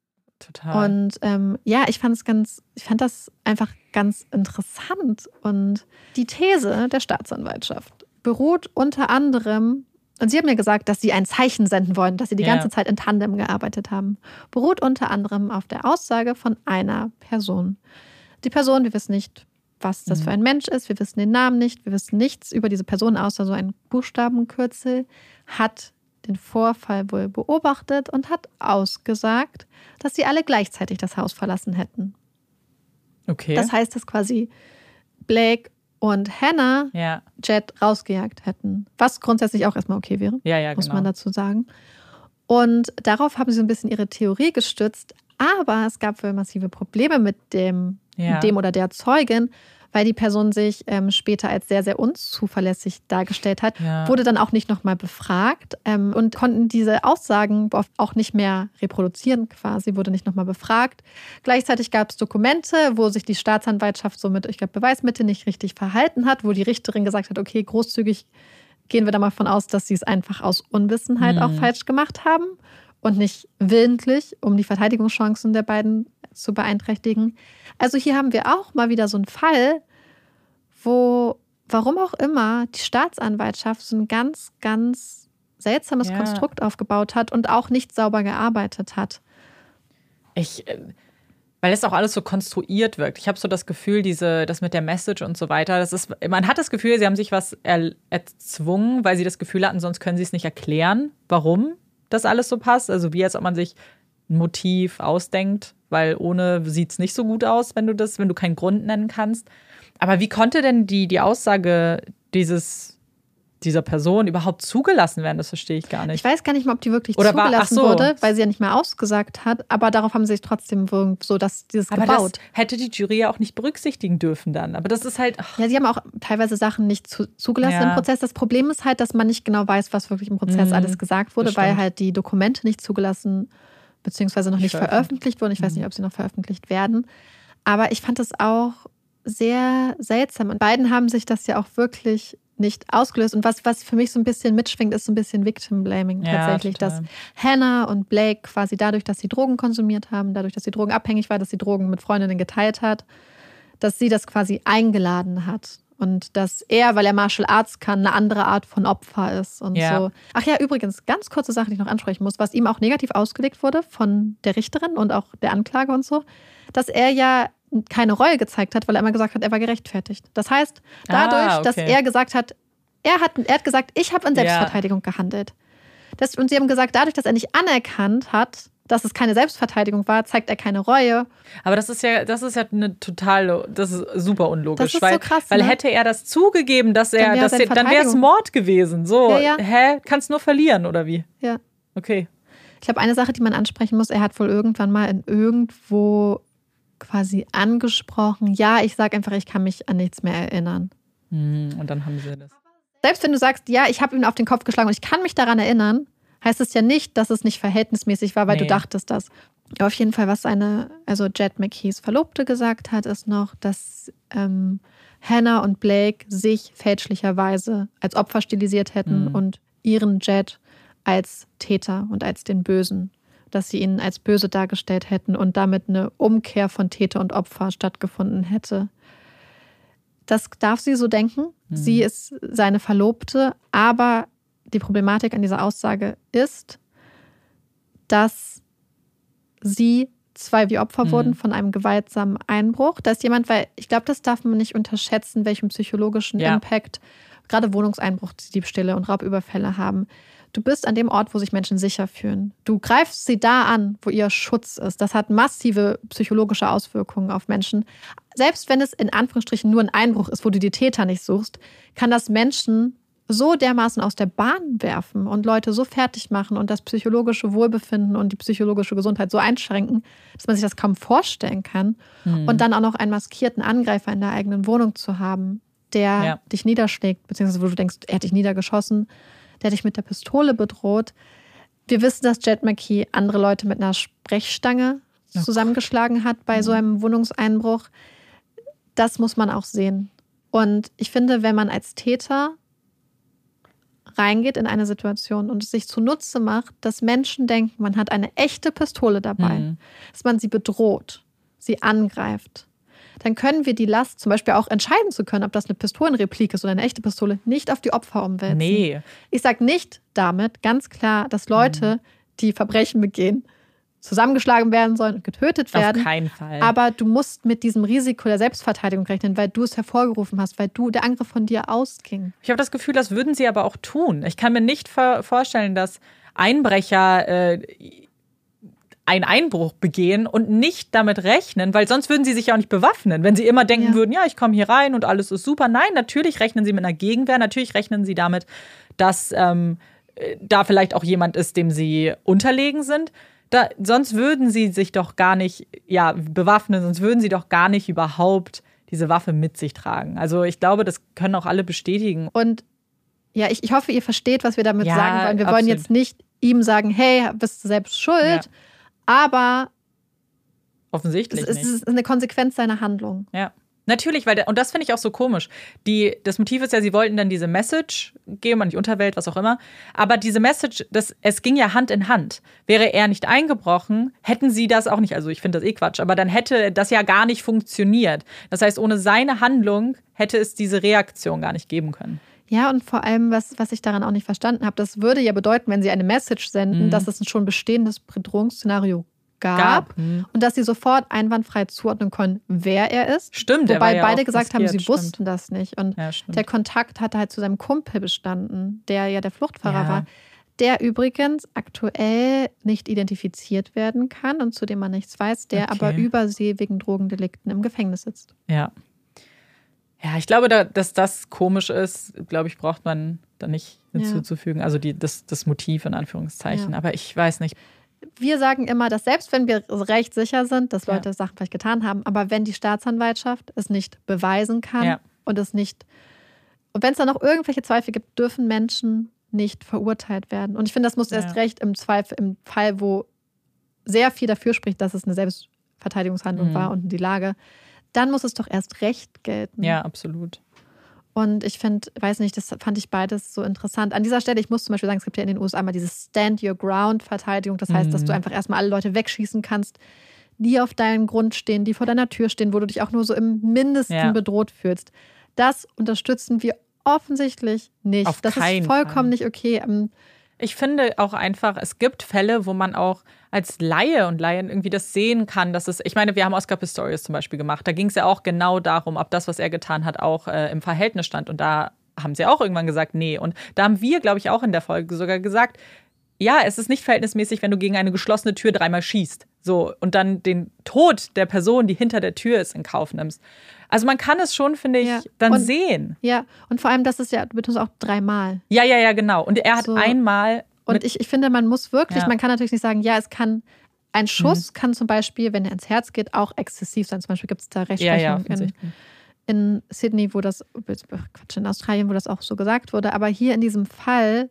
total. Und ich fand das einfach ganz interessant. Und die These der Staatsanwaltschaft beruht unter anderem, und sie haben mir gesagt, dass sie ein Zeichen senden wollen, dass sie die ganze Zeit in Tandem gearbeitet haben, beruht unter anderem auf der Aussage von einer Person. Die Person, wir wissen nicht, was das für ein Mensch ist, wir wissen den Namen nicht, wir wissen nichts über diese Person außer so ein Buchstabenkürzel, hat den Vorfall wohl beobachtet und hat ausgesagt, dass sie alle gleichzeitig das Haus verlassen hätten. Okay. Das heißt, dass quasi Blake und Hannah Jed rausgejagt hätten. Was grundsätzlich auch erstmal okay wäre, muss man dazu sagen. Und darauf haben sie so ein bisschen ihre Theorie gestützt. Aber es gab wohl massive Probleme mit dem oder der Zeugin, weil die Person sich später als sehr, sehr unzuverlässig dargestellt hat, wurde dann auch nicht nochmal befragt und konnten diese Aussagen auch nicht mehr reproduzieren quasi, wurde nicht nochmal befragt. Gleichzeitig gab es Dokumente, wo sich die Staatsanwaltschaft so mit, ich glaube, Beweismittel nicht richtig verhalten hat, wo die Richterin gesagt hat, okay, großzügig gehen wir da mal von aus, dass sie es einfach aus Unwissenheit auch falsch gemacht haben und nicht willentlich, um die Verteidigungschancen der beiden zu beeinträchtigen. Also hier haben wir auch mal wieder so einen Fall, wo, warum auch immer, die Staatsanwaltschaft so ein ganz, ganz seltsames Konstrukt aufgebaut hat und auch nicht sauber gearbeitet hat. Weil es auch alles so konstruiert wirkt. Ich habe so das Gefühl, das mit der Message und so weiter, man hat das Gefühl, sie haben sich was erzwungen, weil sie das Gefühl hatten, sonst können sie es nicht erklären, warum das alles so passt. Also wie als ob man sich ein Motiv ausdenkt, weil ohne sieht es nicht so gut aus, wenn du keinen Grund nennen kannst. Aber wie konnte denn die Aussage dieser Person überhaupt zugelassen werden? Das verstehe ich gar nicht. Ich weiß gar nicht mal, ob die wirklich zugelassen wurde, weil sie ja nicht mehr ausgesagt hat. Aber darauf haben sie sich trotzdem so gebaut. Das hätte die Jury ja auch nicht berücksichtigen dürfen dann. Aber das ist halt... Ja, sie haben auch teilweise Sachen nicht zugelassen im Prozess. Das Problem ist halt, dass man nicht genau weiß, was wirklich im Prozess alles gesagt wurde, weil halt die Dokumente nicht zugelassen beziehungsweise noch nicht veröffentlicht wurden. Ich weiß nicht, ob sie noch veröffentlicht werden. Aber ich fand das auch sehr seltsam. Und beiden haben sich das ja auch wirklich nicht ausgelöst. Und was für mich so ein bisschen mitschwingt, ist so ein bisschen Victim-Blaming tatsächlich. Dass Hannah und Blake quasi dadurch, dass sie Drogen konsumiert haben, dadurch, dass sie drogenabhängig war, dass sie Drogen mit Freundinnen geteilt hat, dass sie das quasi eingeladen hat. Und dass er, weil er Martial Arts kann, eine andere Art von Opfer ist und so. Ach ja, übrigens, ganz kurze Sache, die ich noch ansprechen muss, was ihm auch negativ ausgelegt wurde von der Richterin und auch der Anklage und so, dass er ja keine Reue gezeigt hat, weil er immer gesagt hat, er war gerechtfertigt. Das heißt, dadurch, dass er gesagt hat, er hat gesagt, ich habe in Selbstverteidigung gehandelt. Und sie haben gesagt, dadurch, dass er nicht anerkannt hat, dass es keine Selbstverteidigung war, zeigt er keine Reue. Aber das ist ja das ist super unlogisch. Das ist so krass, weil ne? hätte er das zugegeben, dann wäre es Mord gewesen. So, ja. Kannst nur verlieren, oder wie? Ja. Okay. Ich glaube, eine Sache, die man ansprechen muss, er hat wohl irgendwann mal irgendwo quasi angesprochen, ja, ich sage einfach, ich kann mich an nichts mehr erinnern. Und dann haben sie das. Selbst wenn du sagst, ja, ich habe ihn auf den Kopf geschlagen und ich kann mich daran erinnern, heißt es ja nicht, dass es nicht verhältnismäßig war, weil du dachtest das. Aber auf jeden Fall, was Jed McKees Verlobte gesagt hat, ist noch, dass Hannah und Blake sich fälschlicherweise als Opfer stilisiert hätten und ihren Jed als Täter und als den Bösen. Dass sie ihn als böse dargestellt hätten und damit eine Umkehr von Täter und Opfer stattgefunden hätte. Das darf sie so denken. Sie ist seine Verlobte, aber die Problematik an dieser Aussage ist, dass sie zwei wie Opfer wurden von einem gewaltsamen Einbruch. Da ist jemand, weil ich glaube, das darf man nicht unterschätzen, welchen psychologischen Impact gerade Wohnungseinbruch, Diebstähle und Raubüberfälle haben. Du bist an dem Ort, wo sich Menschen sicher fühlen. Du greifst sie da an, wo ihr Schutz ist. Das hat massive psychologische Auswirkungen auf Menschen. Selbst wenn es in Anführungsstrichen nur ein Einbruch ist, wo du die Täter nicht suchst, kann das Menschen so dermaßen aus der Bahn werfen und Leute so fertig machen und das psychologische Wohlbefinden und die psychologische Gesundheit so einschränken, dass man sich das kaum vorstellen kann. Und dann auch noch einen maskierten Angreifer in der eigenen Wohnung zu haben, der dich niederschlägt, beziehungsweise wo du denkst, er hat dich niedergeschossen, der dich mit der Pistole bedroht. Wir wissen, dass Jed McKee andere Leute mit einer Sprechstange zusammengeschlagen hat bei so einem Wohnungseinbruch. Das muss man auch sehen. Und ich finde, wenn man als Täter reingeht in eine Situation und es sich zunutze macht, dass Menschen denken, man hat eine echte Pistole dabei, dass man sie bedroht, sie angreift, dann können wir die Last, zum Beispiel auch entscheiden zu können, ob das eine Pistolenreplik ist oder eine echte Pistole, nicht auf die Opfer umwälzen. Nee. Ich sage nicht damit ganz klar, dass Leute, die Verbrechen begehen, zusammengeschlagen werden sollen und getötet werden. Auf keinen Fall. Aber du musst mit diesem Risiko der Selbstverteidigung rechnen, weil du es hervorgerufen hast, weil der Angriff von dir ausging. Ich habe das Gefühl, das würden sie aber auch tun. Ich kann mir nicht vorstellen, dass Einbrecher einen Einbruch begehen und nicht damit rechnen, weil sonst würden sie sich ja auch nicht bewaffnen. Wenn sie immer denken würden, ja, ich komme hier rein und alles ist super. Nein, natürlich rechnen sie mit einer Gegenwehr. Natürlich rechnen sie damit, dass da vielleicht auch jemand ist, dem sie unterlegen sind. Sonst würden sie sich doch gar nicht bewaffnen, sonst würden sie doch gar nicht überhaupt diese Waffe mit sich tragen. Also ich glaube, das können auch alle bestätigen. Und ja, ich hoffe, ihr versteht, was wir damit sagen wollen. Wir absolut. wollen jetzt nicht ihm sagen, hey, bist du selbst schuld, aber offensichtlich es ist eine Konsequenz seiner Handlung. Ja. Natürlich, und das finde ich auch so komisch. Das Motiv ist ja, sie wollten dann diese Message geben an die Unterwelt, was auch immer. Aber diese Message, es ging ja Hand in Hand. Wäre er nicht eingebrochen, hätten sie das auch nicht. Also ich finde das Quatsch, aber dann hätte das ja gar nicht funktioniert. Das heißt, ohne seine Handlung hätte es diese Reaktion gar nicht geben können. Ja, und vor allem, was ich daran auch nicht verstanden habe, das würde ja bedeuten, wenn sie eine Message senden, dass es ein schon bestehendes Bedrohungsszenario gab und dass sie sofort einwandfrei zuordnen können, wer er ist. Stimmt. Wobei ja beide gesagt haben, sie wussten das nicht. Und der stimmt. Kontakt hatte halt zu seinem Kumpel bestanden, der ja der Fluchtfahrer war, der übrigens aktuell nicht identifiziert werden kann und zu dem man nichts weiß, der aber über See wegen Drogendelikten im Gefängnis sitzt. Ja. Ja, ich glaube, dass das komisch ist, glaube ich, braucht man da nicht hinzuzufügen. Also das Motiv in Anführungszeichen. Aber ich weiß nicht. Wir sagen immer, dass selbst wenn wir recht sicher sind, dass Leute Sachen vielleicht getan haben, aber wenn die Staatsanwaltschaft es nicht beweisen kann und wenn es da noch irgendwelche Zweifel gibt, dürfen Menschen nicht verurteilt werden. Und ich finde, das muss erst recht im Fall, wo sehr viel dafür spricht, dass es eine Selbstverteidigungshandlung war und die Lage, dann muss es doch erst recht gelten. Ja, absolut. Und ich weiß nicht, das fand ich beides so interessant. An dieser Stelle, ich muss zum Beispiel sagen, es gibt ja in den USA mal diese Stand-Your-Ground-Verteidigung. Das heißt, dass du einfach erstmal alle Leute wegschießen kannst, die auf deinem Grund stehen, die vor deiner Tür stehen, wo du dich auch nur so im Mindesten bedroht fühlst. Das unterstützen wir offensichtlich nicht. Das ist vollkommen nicht okay. Ich finde auch einfach, es gibt Fälle, wo man auch als Laie und Laien irgendwie das sehen kann, dass ich meine, wir haben Oscar Pistorius zum Beispiel gemacht. Da ging es ja auch genau darum, ob das, was er getan hat, auch im Verhältnis stand. Und da haben sie auch irgendwann gesagt, nee. Und da haben wir, glaube ich, auch in der Folge sogar gesagt, es ist nicht verhältnismäßig, wenn du gegen eine geschlossene Tür 3-mal schießt. So, und dann den Tod der Person, die hinter der Tür ist, in Kauf nimmst. Also man kann es schon, finde ich, dann sehen. Ja, und vor allem, das ist ja, du betonst auch 3-mal. Ja, genau. Und er hat einmal. Und ich finde, man muss wirklich, man kann natürlich nicht sagen, es kann, ein Schuss kann zum Beispiel, wenn er ins Herz geht, auch exzessiv sein. Zum Beispiel gibt es da Rechtsprechung in Sydney, in Australien, wo das auch so gesagt wurde. Aber hier in diesem Fall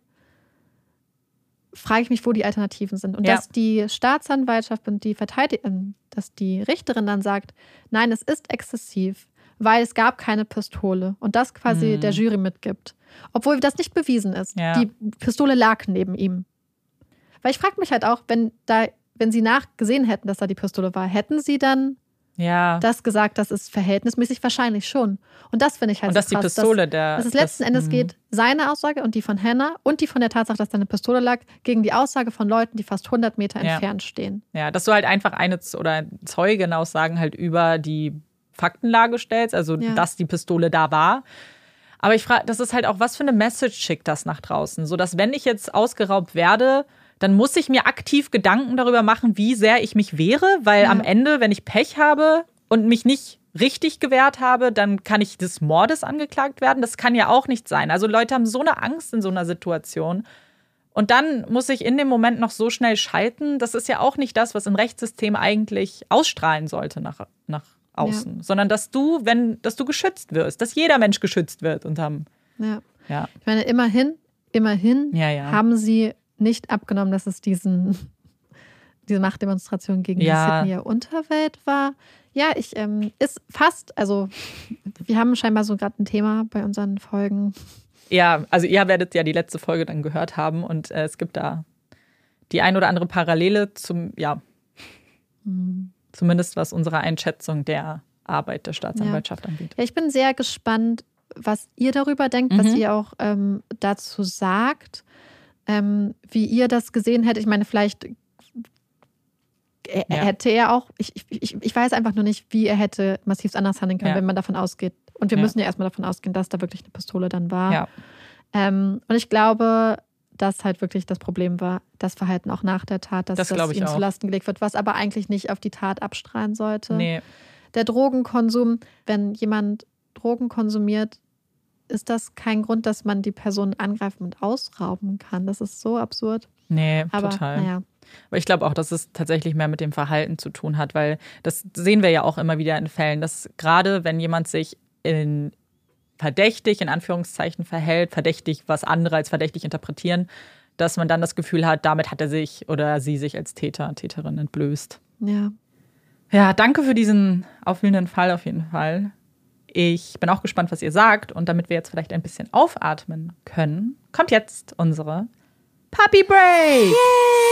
frage ich mich, wo die Alternativen sind. Und dass die Staatsanwaltschaft und die dass die Richterin dann sagt, nein, es ist exzessiv, weil es gab keine Pistole. Und das quasi der Jury mitgibt. Obwohl das nicht bewiesen ist. Ja. Die Pistole lag neben ihm. Weil ich frage mich halt auch, wenn sie nachgesehen hätten, dass da die Pistole war, hätten sie dann das gesagt, das ist verhältnismäßig wahrscheinlich schon. Und das finde ich halt so krass. Und dass die Pistole dass es letzten Endes geht, seine Aussage und die von Hannah und die von der Tatsache, dass da eine Pistole lag, gegen die Aussage von Leuten, die fast 100 Meter entfernt stehen. Ja, dass du halt einfach eine Zeugenaussagen halt über die Faktenlage stellst, also dass die Pistole da war. Aber ich frage, das ist halt auch, was für eine Message schickt das nach draußen? So, dass wenn ich jetzt ausgeraubt werde, dann muss ich mir aktiv Gedanken darüber machen, wie sehr ich mich wehre, weil am Ende, wenn ich Pech habe und mich nicht richtig gewehrt habe, dann kann ich des Mordes angeklagt werden. Das kann ja auch nicht sein. Also Leute haben so eine Angst in so einer Situation. Und dann muss ich in dem Moment noch so schnell schalten. Das ist ja auch nicht das, was ein Rechtssystem eigentlich ausstrahlen sollte nach außen. Sondern dass du geschützt wirst, dass jeder Mensch geschützt wird. Ich meine, immerhin haben sie nicht abgenommen, dass es diese Machtdemonstration gegen die Sydneyer Unterwelt war. Ja, ist fast, also wir haben scheinbar so gerade ein Thema bei unseren Folgen. Ja, also ihr werdet ja die letzte Folge dann gehört haben und es gibt da die ein oder andere Parallele zumindest was unsere Einschätzung der Arbeit der Staatsanwaltschaft angeht. Ja, ich bin sehr gespannt, was ihr darüber denkt, was ihr auch dazu sagt. Wie ihr das gesehen hättet. Ich meine, vielleicht hätte er auch, ich weiß einfach nur nicht, wie er hätte massiv anders handeln können, wenn man davon ausgeht. Und wir müssen ja erstmal davon ausgehen, dass da wirklich eine Pistole dann war. Ja. Und ich glaube, dass halt wirklich das Problem war, das Verhalten auch nach der Tat, dass das ihm zu Lasten gelegt wird, was aber eigentlich nicht auf die Tat abstrahlen sollte. Nee. Der Drogenkonsum, wenn jemand Drogen konsumiert, ist das kein Grund, dass man die Person angreifen und ausrauben kann. Das ist so absurd. Nee, total. Aber ich glaube auch, dass es tatsächlich mehr mit dem Verhalten zu tun hat, weil das sehen wir ja auch immer wieder in Fällen, dass gerade wenn jemand sich verdächtig, in Anführungszeichen, verhält, verdächtig, was andere als verdächtig interpretieren, dass man dann das Gefühl hat, damit hat er sich oder sie sich als Täterin entblößt. Ja. Ja, danke für diesen aufwühlenden Fall auf jeden Fall. Ich bin auch gespannt, was ihr sagt. Und damit wir jetzt vielleicht ein bisschen aufatmen können, kommt jetzt unsere Puppy Break. Yay!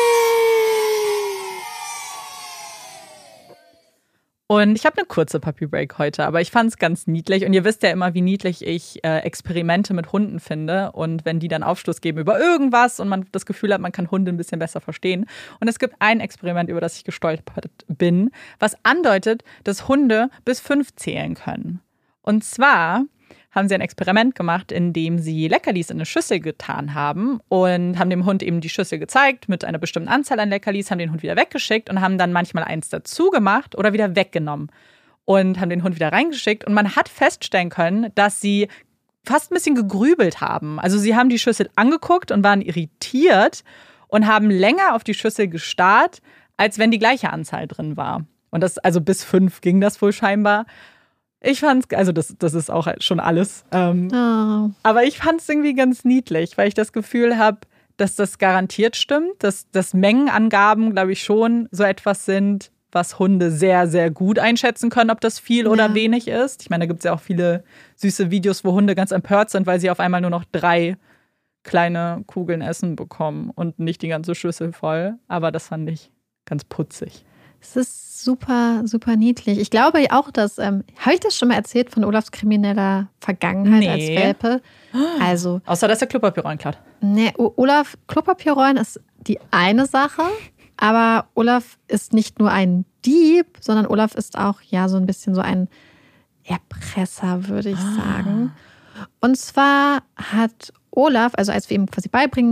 Und ich habe eine kurze Puppy Break heute, aber ich fand es ganz niedlich. Und ihr wisst ja immer, wie niedlich ich Experimente mit Hunden finde. Und wenn die dann Aufschluss geben über irgendwas und man das Gefühl hat, man kann Hunde ein bisschen besser verstehen. Und es gibt ein Experiment, über das ich gestolpert bin, was andeutet, dass Hunde bis 5 zählen können. Und zwar haben sie ein Experiment gemacht, in dem sie Leckerlis in eine Schüssel getan haben und haben dem Hund eben die Schüssel gezeigt mit einer bestimmten Anzahl an Leckerlis, haben den Hund wieder weggeschickt und haben dann manchmal eins dazu gemacht oder wieder weggenommen und haben den Hund wieder reingeschickt. Und man hat feststellen können, dass sie fast ein bisschen gegrübelt haben. Also sie haben die Schüssel angeguckt und waren irritiert und haben länger auf die Schüssel gestarrt, als wenn die gleiche Anzahl drin war. Und das, also bis 5 ging das wohl scheinbar. Ich fand's, also das ist auch schon alles. Aber ich fand's irgendwie ganz niedlich, weil ich das Gefühl habe, dass das garantiert stimmt, dass Mengenangaben, glaube ich, schon so etwas sind, was Hunde sehr, sehr gut einschätzen können, ob das viel oder wenig ist. Ich meine, da gibt es ja auch viele süße Videos, wo Hunde ganz empört sind, weil sie auf einmal nur noch 3 kleine Kugeln Essen bekommen und nicht die ganze Schüssel voll. Aber das fand ich ganz putzig. Es ist super, super niedlich. Ich glaube auch, dass, habe ich das schon mal erzählt von Olafs krimineller Vergangenheit als Welpe? Also, außer, dass er Klopapierrollen klaut. Nee, Olaf, Klopapierrollen ist die eine Sache, aber Olaf ist nicht nur ein Dieb, sondern Olaf ist auch so ein bisschen so ein Erpresser, würde ich sagen. Und zwar hat Olaf, also als wir ihm quasi beibringen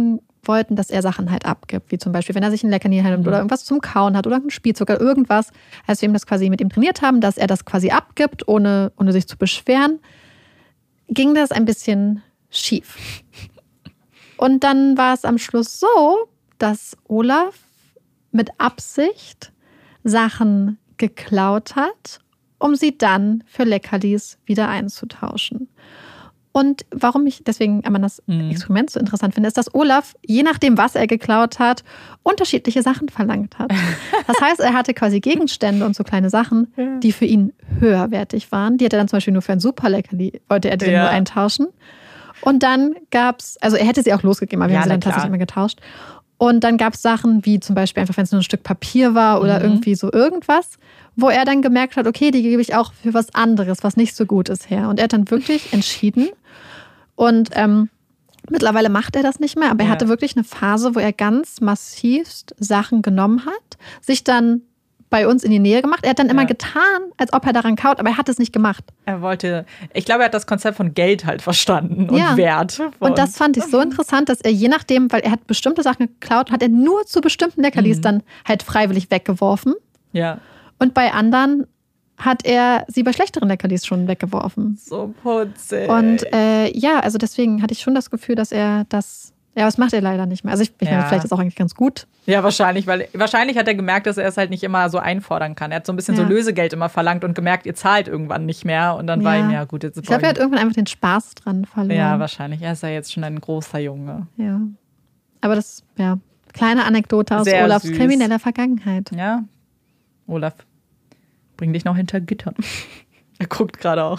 wollten, dass er Sachen halt abgibt. Wie zum Beispiel, wenn er sich ein Leckerli nimmt oder irgendwas zum Kauen hat oder ein Spielzeug oder irgendwas. Als wir ihm das quasi mit ihm trainiert haben, dass er das quasi abgibt, ohne sich zu beschweren, ging das ein bisschen schief. Und dann war es am Schluss so, dass Olaf mit Absicht Sachen geklaut hat, um sie dann für Leckerlis wieder einzutauschen. Und warum ich deswegen einmal das Experiment so interessant finde, ist, dass Olaf, je nachdem, was er geklaut hat, unterschiedliche Sachen verlangt hat. Das heißt, er hatte quasi Gegenstände und so kleine Sachen, die für ihn höherwertig waren. Die hat er dann zum Beispiel nur für ein Superleckerli, wollte er den nur eintauschen. Und dann gab's, also er hätte sie auch losgegeben, aber wir haben sie dann tatsächlich immer getauscht. Und dann gab es Sachen wie zum Beispiel einfach, wenn es nur ein Stück Papier war oder irgendwie so irgendwas, wo er dann gemerkt hat, okay, die gebe ich auch für was anderes, was nicht so gut ist her. Und er hat dann wirklich entschieden und mittlerweile macht er das nicht mehr, aber er hatte wirklich eine Phase, wo er ganz massivst Sachen genommen hat, sich dann bei uns in die Nähe gemacht. Er hat dann immer getan, als ob er daran kaut, aber er hat es nicht gemacht. Ich glaube, er hat das Konzept von Geld halt verstanden und Wert. Und das fand ich so interessant, dass er je nachdem, weil er hat bestimmte Sachen geklaut, hat er nur zu bestimmten Leckerlis dann halt freiwillig weggeworfen. Ja. Und bei anderen hat er sie bei schlechteren Leckerlis schon weggeworfen. So putzig. Und also deswegen hatte ich schon das Gefühl, dass er das... Ja, das macht er leider nicht mehr. Also ich meine, vielleicht ist das auch eigentlich ganz gut. Ja, wahrscheinlich, weil wahrscheinlich hat er gemerkt, dass er es halt nicht immer so einfordern kann. Er hat so ein bisschen so Lösegeld immer verlangt und gemerkt, ihr zahlt irgendwann nicht mehr. Und dann war ihm gut. Jetzt ich glaube, er hat irgendwann einfach den Spaß dran verloren. Ja, wahrscheinlich. Er ist ja jetzt schon ein großer Junge. Ja. Aber das, kleine Anekdote aus sehr Olafs süß. krimineller Vergangenheit. Ja. Olaf, bring dich noch hinter Gittern. Er guckt gerade auch.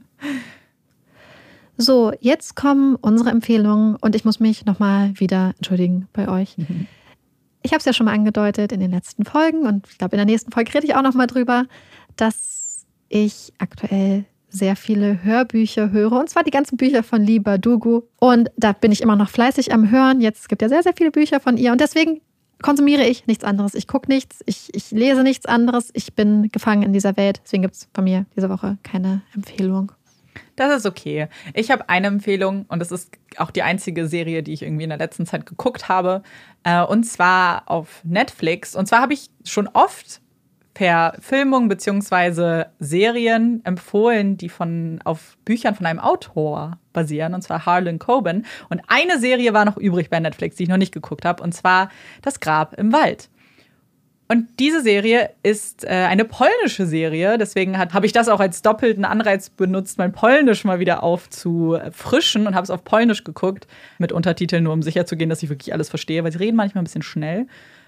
So, jetzt kommen unsere Empfehlungen und ich muss mich nochmal wieder entschuldigen bei euch. Ich habe es ja schon mal angedeutet in den letzten Folgen und ich glaube, in der nächsten Folge rede ich auch nochmal drüber, dass ich aktuell sehr viele Hörbücher höre und zwar die ganzen Bücher von Leigh Bardugo und da bin ich immer noch fleißig am Hören. Jetzt gibt es ja sehr, sehr viele Bücher von ihr und deswegen konsumiere ich nichts anderes. Ich gucke nichts, ich lese nichts anderes. Ich bin gefangen in dieser Welt. Deswegen gibt es von mir diese Woche keine Empfehlung. Das ist okay. Ich habe eine Empfehlung und das ist auch die einzige Serie, die ich irgendwie in der letzten Zeit geguckt habe. Und zwar auf Netflix. Und zwar habe ich schon oft Verfilmungen bzw. Serien empfohlen, die auf Büchern von einem Autor basieren, und zwar Harlan Coben. Und eine Serie war noch übrig bei Netflix, die ich noch nicht geguckt habe, und zwar Das Grab im Wald. Und diese Serie ist eine polnische Serie, deswegen habe ich das auch als doppelten Anreiz benutzt, mein Polnisch mal wieder aufzufrischen und habe es auf Polnisch geguckt, mit Untertiteln, nur um sicherzugehen, dass ich wirklich alles verstehe, weil sie reden manchmal ein bisschen schnell.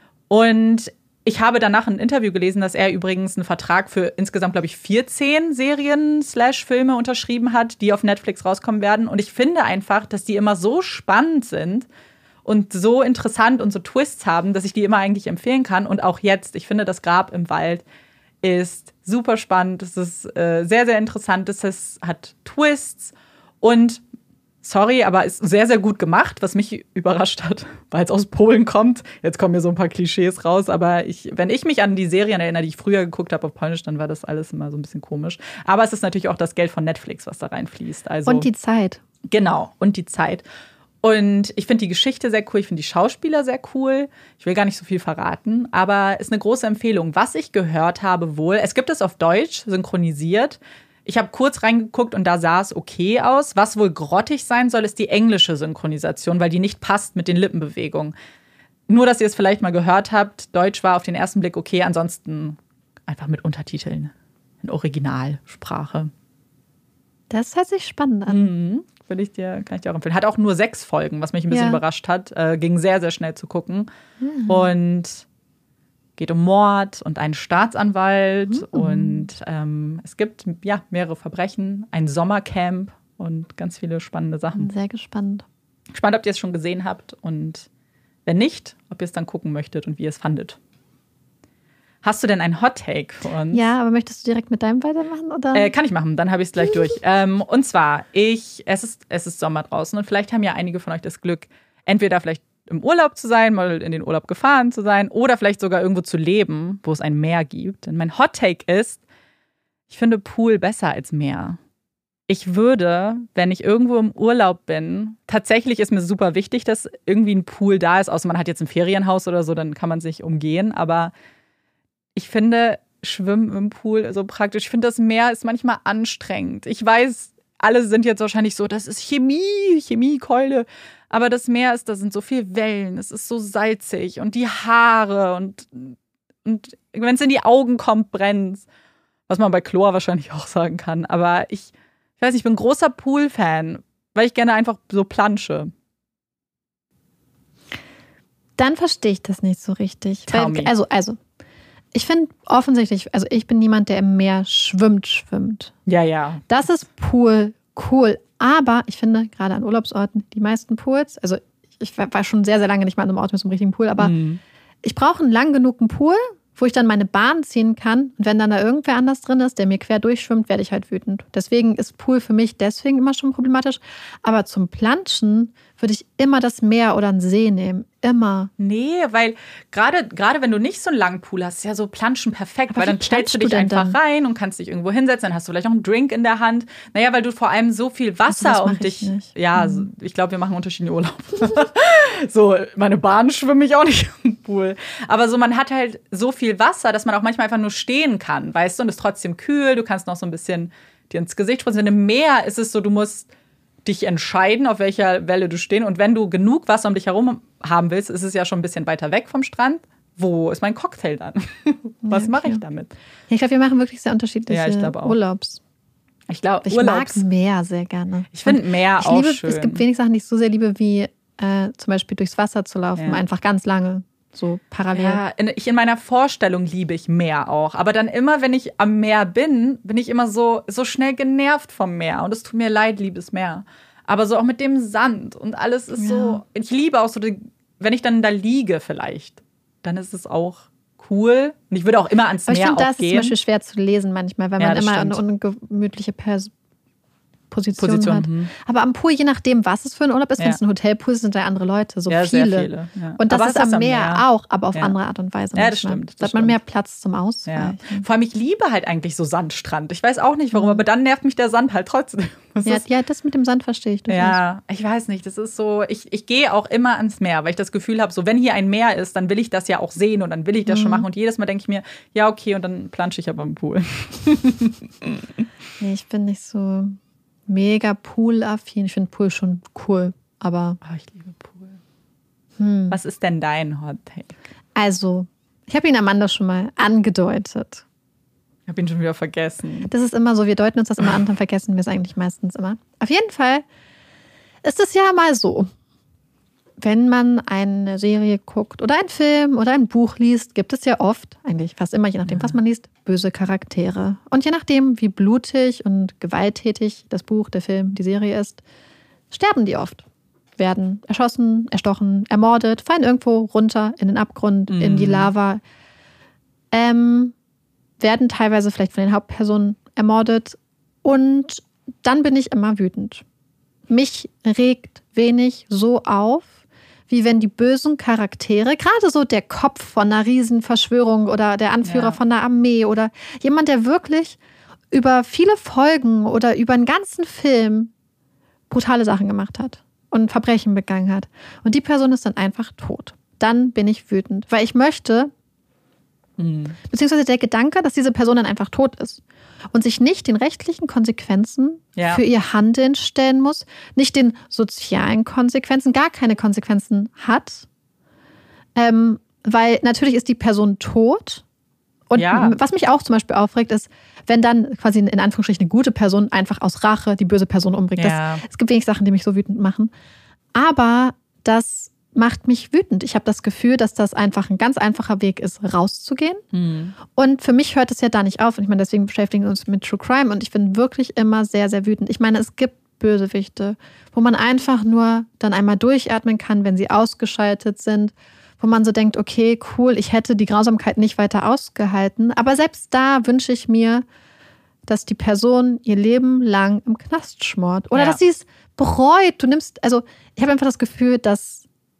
Und ich habe danach ein Interview gelesen, dass er übrigens einen Vertrag für insgesamt, glaube ich, 14 Serien/Filme unterschrieben hat, die auf Netflix rauskommen werden. Und ich finde einfach, dass die immer so spannend sind und so interessant und so Twists haben, dass ich die immer eigentlich empfehlen kann. Und auch jetzt, ich finde, Das Grab im Wald ist super spannend. Es ist sehr, sehr interessant. Es hat Twists und, sorry, aber ist sehr, sehr gut gemacht, was mich überrascht hat, weil es aus Polen kommt. Jetzt kommen mir so ein paar Klischees raus, aber wenn ich mich an die Serien erinnere, die ich früher geguckt habe auf Polnisch, dann war das alles immer so ein bisschen komisch. Aber es ist natürlich auch das Geld von Netflix, was da reinfließt. Also, und die Zeit. Genau, und die Zeit. Und ich finde die Geschichte sehr cool, ich finde die Schauspieler sehr cool. Ich will gar nicht so viel verraten, aber ist eine große Empfehlung. Was ich gehört habe wohl, es gibt es auf Deutsch, synchronisiert. Ich habe kurz reingeguckt und da sah es okay aus. Was wohl grottig sein soll, ist die englische Synchronisation, weil die nicht passt mit den Lippenbewegungen. Nur, dass ihr es vielleicht mal gehört habt, Deutsch war auf den ersten Blick okay, ansonsten einfach mit Untertiteln in Originalsprache. Das hört sich spannend an. Kann ich dir auch empfehlen. Hat auch nur 6 Folgen, was mich ein bisschen überrascht hat. Ging sehr, sehr schnell zu gucken. Und geht um Mord und einen Staatsanwalt. Und es gibt mehrere Verbrechen, ein Sommercamp und ganz viele spannende Sachen. Sehr gespannt. Gespannt, ob ihr es schon gesehen habt und wenn nicht, ob ihr es dann gucken möchtet und wie ihr es fandet. Hast du denn einen Hot-Take für uns? Ja, aber möchtest du direkt mit deinem weitermachen? Oder? Kann ich machen, dann habe ich es gleich durch. Und zwar, es ist Sommer draußen und vielleicht haben ja einige von euch das Glück, entweder vielleicht im Urlaub zu sein, mal in den Urlaub gefahren zu sein oder vielleicht sogar irgendwo zu leben, wo es ein Meer gibt. Denn mein Hot-Take ist, ich finde Pool besser als Meer. Ich würde, wenn ich irgendwo im Urlaub bin, tatsächlich ist mir super wichtig, dass irgendwie ein Pool da ist, außer man hat jetzt ein Ferienhaus oder so, dann kann man sich umgehen. Aber ich finde Schwimmen im Pool so praktisch. Ich finde, das Meer ist manchmal anstrengend. Ich weiß, alle sind jetzt wahrscheinlich so, das ist Chemiekeule. Aber das Meer da sind so viele Wellen, es ist so salzig und die Haare und wenn es in die Augen kommt, brennt's. Was man bei Chlor wahrscheinlich auch sagen kann. Aber ich weiß nicht, ich bin ein großer Pool-Fan, weil ich gerne einfach so plansche. Dann verstehe ich das nicht so richtig. Tell me. Also, ich finde offensichtlich, also ich bin niemand, der im Meer schwimmt. Ja. Das ist Pool cool. Aber ich finde, gerade an Urlaubsorten, die meisten Pools, also ich war schon sehr, sehr lange nicht mal an einem Ort mit so einem richtigen Pool, aber ich brauche einen lang genugen Pool, wo ich dann meine Bahn ziehen kann. Und wenn dann da irgendwer anders drin ist, der mir quer durchschwimmt, werde ich halt wütend. Deswegen ist Pool für mich deswegen immer schon problematisch. Aber zum Planschen würde ich immer das Meer oder einen See nehmen. Immer. Nee, weil gerade wenn du nicht so einen langen Pool hast, ist ja so Planschen perfekt. Aber weil dann stellst du dich einfach rein und kannst dich irgendwo hinsetzen. Dann hast du vielleicht noch einen Drink in der Hand. Naja, weil du vor allem so viel Wasser und dich. Nicht. Ja, ich glaube, wir machen unterschiedliche Urlaub. So, meine Bahn schwimme ich auch nicht im Pool. Aber so, man hat halt so viel Wasser, dass man auch manchmal einfach nur stehen kann, weißt du? Und es ist trotzdem kühl. Du kannst noch so ein bisschen dir ins Gesicht spritzen. Im Meer ist es so, du musst dich entscheiden, auf welcher Welle du stehen. Und wenn du genug Wasser um dich herum haben willst, ist es ja schon ein bisschen weiter weg vom Strand. Wo ist mein Cocktail dann? Was mache ich damit? Ja, ich glaube, wir machen wirklich sehr unterschiedliche Urlaubs. Ich glaube, ich mag Meer sehr gerne. Ich finde Meer auch schön. Es gibt wenig Sachen, die ich so sehr liebe, wie zum Beispiel durchs Wasser zu laufen, einfach ganz lange. So parallel. Ja, in meiner Vorstellung liebe ich Meer auch. Aber dann immer, wenn ich am Meer bin ich immer so schnell genervt vom Meer. Und es tut mir leid, liebes Meer. Aber so auch mit dem Sand und alles ist so. Ich liebe auch so, wenn ich dann da liege vielleicht, dann ist es auch cool. Und ich würde auch immer ans Meer gehen. Ich finde, das ist zum Beispiel schwer zu lesen manchmal, weil man immer eine ungemütliche Position hat. Aber am Pool, je nachdem, was es für ein Urlaub ist, wenn es ein Hotelpool ist, sind da andere Leute, so viele. Sehr viele. Ja. Und das ist am Meer auch, aber auf andere Art und Weise. Ja, das stimmt. Da hat man mehr Platz zum Ausweichen. Ja. Vor allem, ich liebe halt eigentlich so Sandstrand. Ich weiß auch nicht warum, aber dann nervt mich der Sand halt trotzdem. Das mit dem Sand verstehe ich durchaus. Ja, ich weiß nicht, das ist so, ich gehe auch immer ans Meer, weil ich das Gefühl habe, so wenn hier ein Meer ist, dann will ich das ja auch sehen und dann will ich das schon machen und jedes Mal denke ich mir, ja okay, und dann plansche ich aber im Pool. Nee, ich bin nicht so mega Pool-affin. Ich finde Pool schon cool, aber ich liebe Pool. Was ist denn dein Hot Take? Also, ich habe ihn Amanda schon mal angedeutet. Ich habe ihn schon wieder vergessen. Das ist immer so, wir deuten uns das immer an, dann vergessen wir es eigentlich meistens immer. Auf jeden Fall ist es ja mal so, wenn man eine Serie guckt oder einen Film oder ein Buch liest, gibt es ja oft, eigentlich fast immer, je nachdem, was man liest, böse Charaktere. Und je nachdem, wie blutig und gewalttätig das Buch, der Film, die Serie ist, sterben die oft. Werden erschossen, erstochen, ermordet, fallen irgendwo runter in den Abgrund, in die Lava. Werden teilweise vielleicht von den Hauptpersonen ermordet. Und dann bin ich immer wütend. Mich regt wenig so auf, wie wenn die bösen Charaktere, gerade so der Kopf von einer Riesenverschwörung oder der Anführer von einer Armee oder jemand, der wirklich über viele Folgen oder über einen ganzen Film brutale Sachen gemacht hat und Verbrechen begangen hat. Und die Person ist dann einfach tot. Dann bin ich wütend, weil ich möchte, beziehungsweise der Gedanke, dass diese Person dann einfach tot ist und sich nicht den rechtlichen Konsequenzen für ihr Handeln stellen muss, nicht den sozialen Konsequenzen, gar keine Konsequenzen hat, weil natürlich ist die Person tot. Und was mich auch zum Beispiel aufregt, ist, wenn dann quasi in Anführungsstrichen eine gute Person einfach aus Rache die böse Person umbringt. Es gibt wenig Sachen, die mich so wütend machen. Aber das macht mich wütend. Ich habe das Gefühl, dass das einfach ein ganz einfacher Weg ist, rauszugehen. Und für mich hört es ja da nicht auf. Und ich meine, deswegen beschäftigen wir uns mit True Crime. Und ich bin wirklich immer sehr, sehr wütend. Ich meine, es gibt Bösewichte, wo man einfach nur dann einmal durchatmen kann, wenn sie ausgeschaltet sind. Wo man so denkt, okay, cool, ich hätte die Grausamkeit nicht weiter ausgehalten. Aber selbst da wünsche ich mir, dass die Person ihr Leben lang im Knast schmort. Oder dass sie es bereut. Ich habe einfach das Gefühl, dass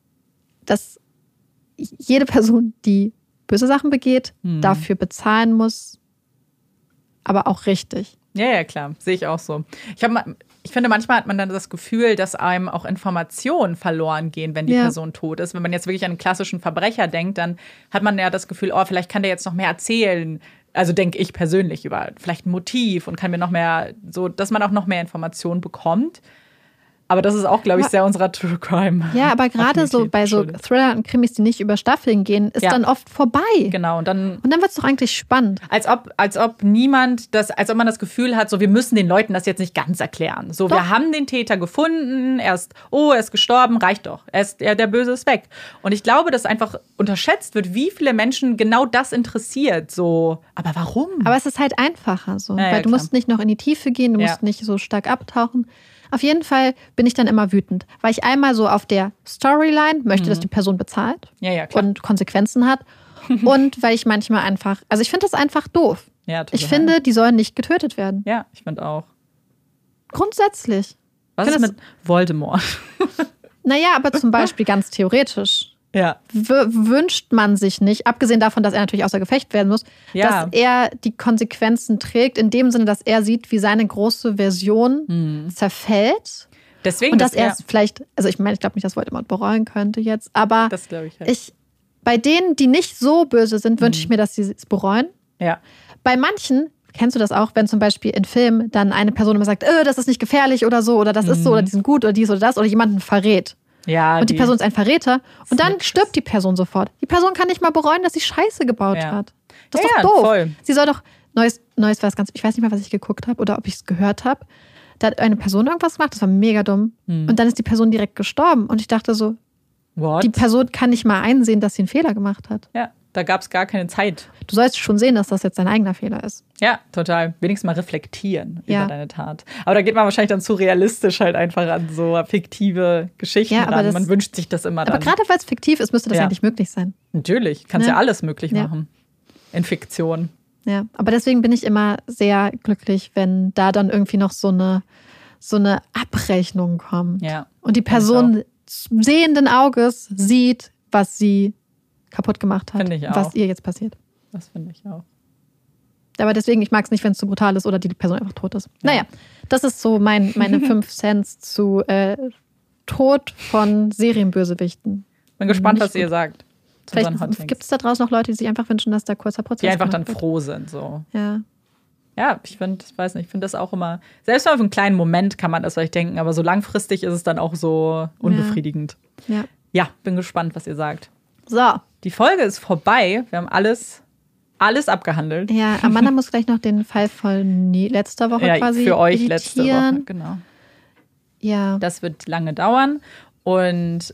jede Person, die böse Sachen begeht, dafür bezahlen muss, aber auch richtig. Ja, klar. Sehe ich auch so. Ich finde, manchmal hat man dann das Gefühl, dass einem auch Informationen verloren gehen, wenn die Person tot ist. Wenn man jetzt wirklich an einen klassischen Verbrecher denkt, dann hat man ja das Gefühl, vielleicht kann der jetzt noch mehr erzählen. Also denke ich persönlich über vielleicht ein Motiv und kann mir noch mehr, so, dass man auch noch mehr Informationen bekommt. Aber das ist auch, glaube ich, sehr unserer True Crime. Ja, aber gerade so bei so Thriller und Krimis, die nicht über Staffeln gehen, ist dann oft vorbei. Genau. Und dann wird es doch eigentlich spannend. Als ob man das Gefühl hat, so, wir müssen den Leuten das jetzt nicht ganz erklären. So, wir haben den Täter gefunden, er ist gestorben, reicht doch. Der Böse ist weg. Und ich glaube, dass einfach unterschätzt wird, wie viele Menschen genau das interessiert. So, aber warum? Aber es ist halt einfacher so, weil du musst nicht noch in die Tiefe gehen, du musst nicht so stark abtauchen. Auf jeden Fall bin ich dann immer wütend, weil ich einmal so auf der Storyline möchte, dass die Person bezahlt und Konsequenzen hat. Und weil ich manchmal einfach, also ich finde das einfach doof. Ja, total. Ich finde, die sollen nicht getötet werden. Ja, ich finde auch. Grundsätzlich. Was ist mit Voldemort? Naja, aber zum Beispiel ganz theoretisch. Ja. Wünscht man sich nicht, abgesehen davon, dass er natürlich außer Gefecht werden muss, dass er die Konsequenzen trägt, in dem Sinne, dass er sieht, wie seine große Version zerfällt. Deswegen, und dass er es vielleicht, also ich glaube nicht, dass Voldemort bereuen könnte jetzt, aber das glaube ich halt. Bei denen, die nicht so böse sind, wünsche ich mir, dass sie es bereuen. Ja. Bei manchen, kennst du das auch, wenn zum Beispiel in Filmen dann eine Person immer sagt, das ist nicht gefährlich oder so, oder das ist so, oder die sind gut, oder dies oder das, oder jemanden verrät. Ja, und die Person ist ein Verräter. Und dann stirbt die Person sofort. Die Person kann nicht mal bereuen, dass sie Scheiße gebaut hat. Das ist doch doof. Voll. Sie soll doch, neues was ganz, ich weiß nicht mal, was ich geguckt habe oder ob ich es gehört habe. Da hat eine Person irgendwas gemacht, das war mega dumm. Und dann ist die Person direkt gestorben. Und ich dachte so, die Person kann nicht mal einsehen, dass sie einen Fehler gemacht hat. Ja, da gab es gar keine Zeit. Du sollst schon sehen, dass das jetzt dein eigener Fehler ist. Ja, total. Wenigstens mal reflektieren über deine Tat. Aber da geht man wahrscheinlich dann zu realistisch halt einfach an so fiktive Geschichten ran. Man wünscht sich das immer dann. Aber gerade weil es fiktiv ist, müsste das eigentlich möglich sein. Natürlich. Kannst ja alles möglich machen. In Fiktion. Ja, aber deswegen bin ich immer sehr glücklich, wenn da dann irgendwie noch so eine Abrechnung kommt. Ja. Und die Person sehenden Auges sieht, was sie kaputt gemacht hat, was ihr jetzt passiert. Das finde ich auch. Aber deswegen, ich mag es nicht, wenn es zu brutal ist oder die Person einfach tot ist. Ja. Naja, das ist so meine 5 Cents zu Tod von Serienbösewichten. Bin gespannt, was ihr sagt. Vielleicht gibt es da draußen noch Leute, die sich einfach wünschen, dass da kurzer Prozess die einfach dann froh sind. So. Ja. Ja, ich finde das auch immer, selbst mal auf einen kleinen Moment kann man das vielleicht denken, aber so langfristig ist es dann auch so unbefriedigend. Ja, bin gespannt, was ihr sagt. So. Die Folge ist vorbei. Wir haben alles abgehandelt. Ja, Amanda muss gleich noch den Fall von letzter Woche quasi für euch editieren. Letzte Woche, genau. Ja. Das wird lange dauern und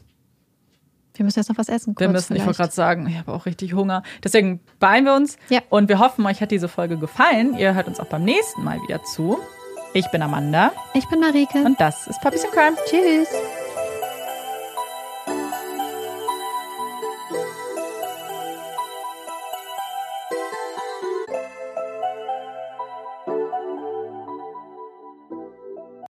wir müssen jetzt noch was essen. Ich wollte gerade sagen, ich habe auch richtig Hunger. Deswegen beeilen wir uns und wir hoffen, euch hat diese Folge gefallen. Ihr hört uns auch beim nächsten Mal wieder zu. Ich bin Amanda. Ich bin Marike. Und das ist Puppies in Crime. Tschüss.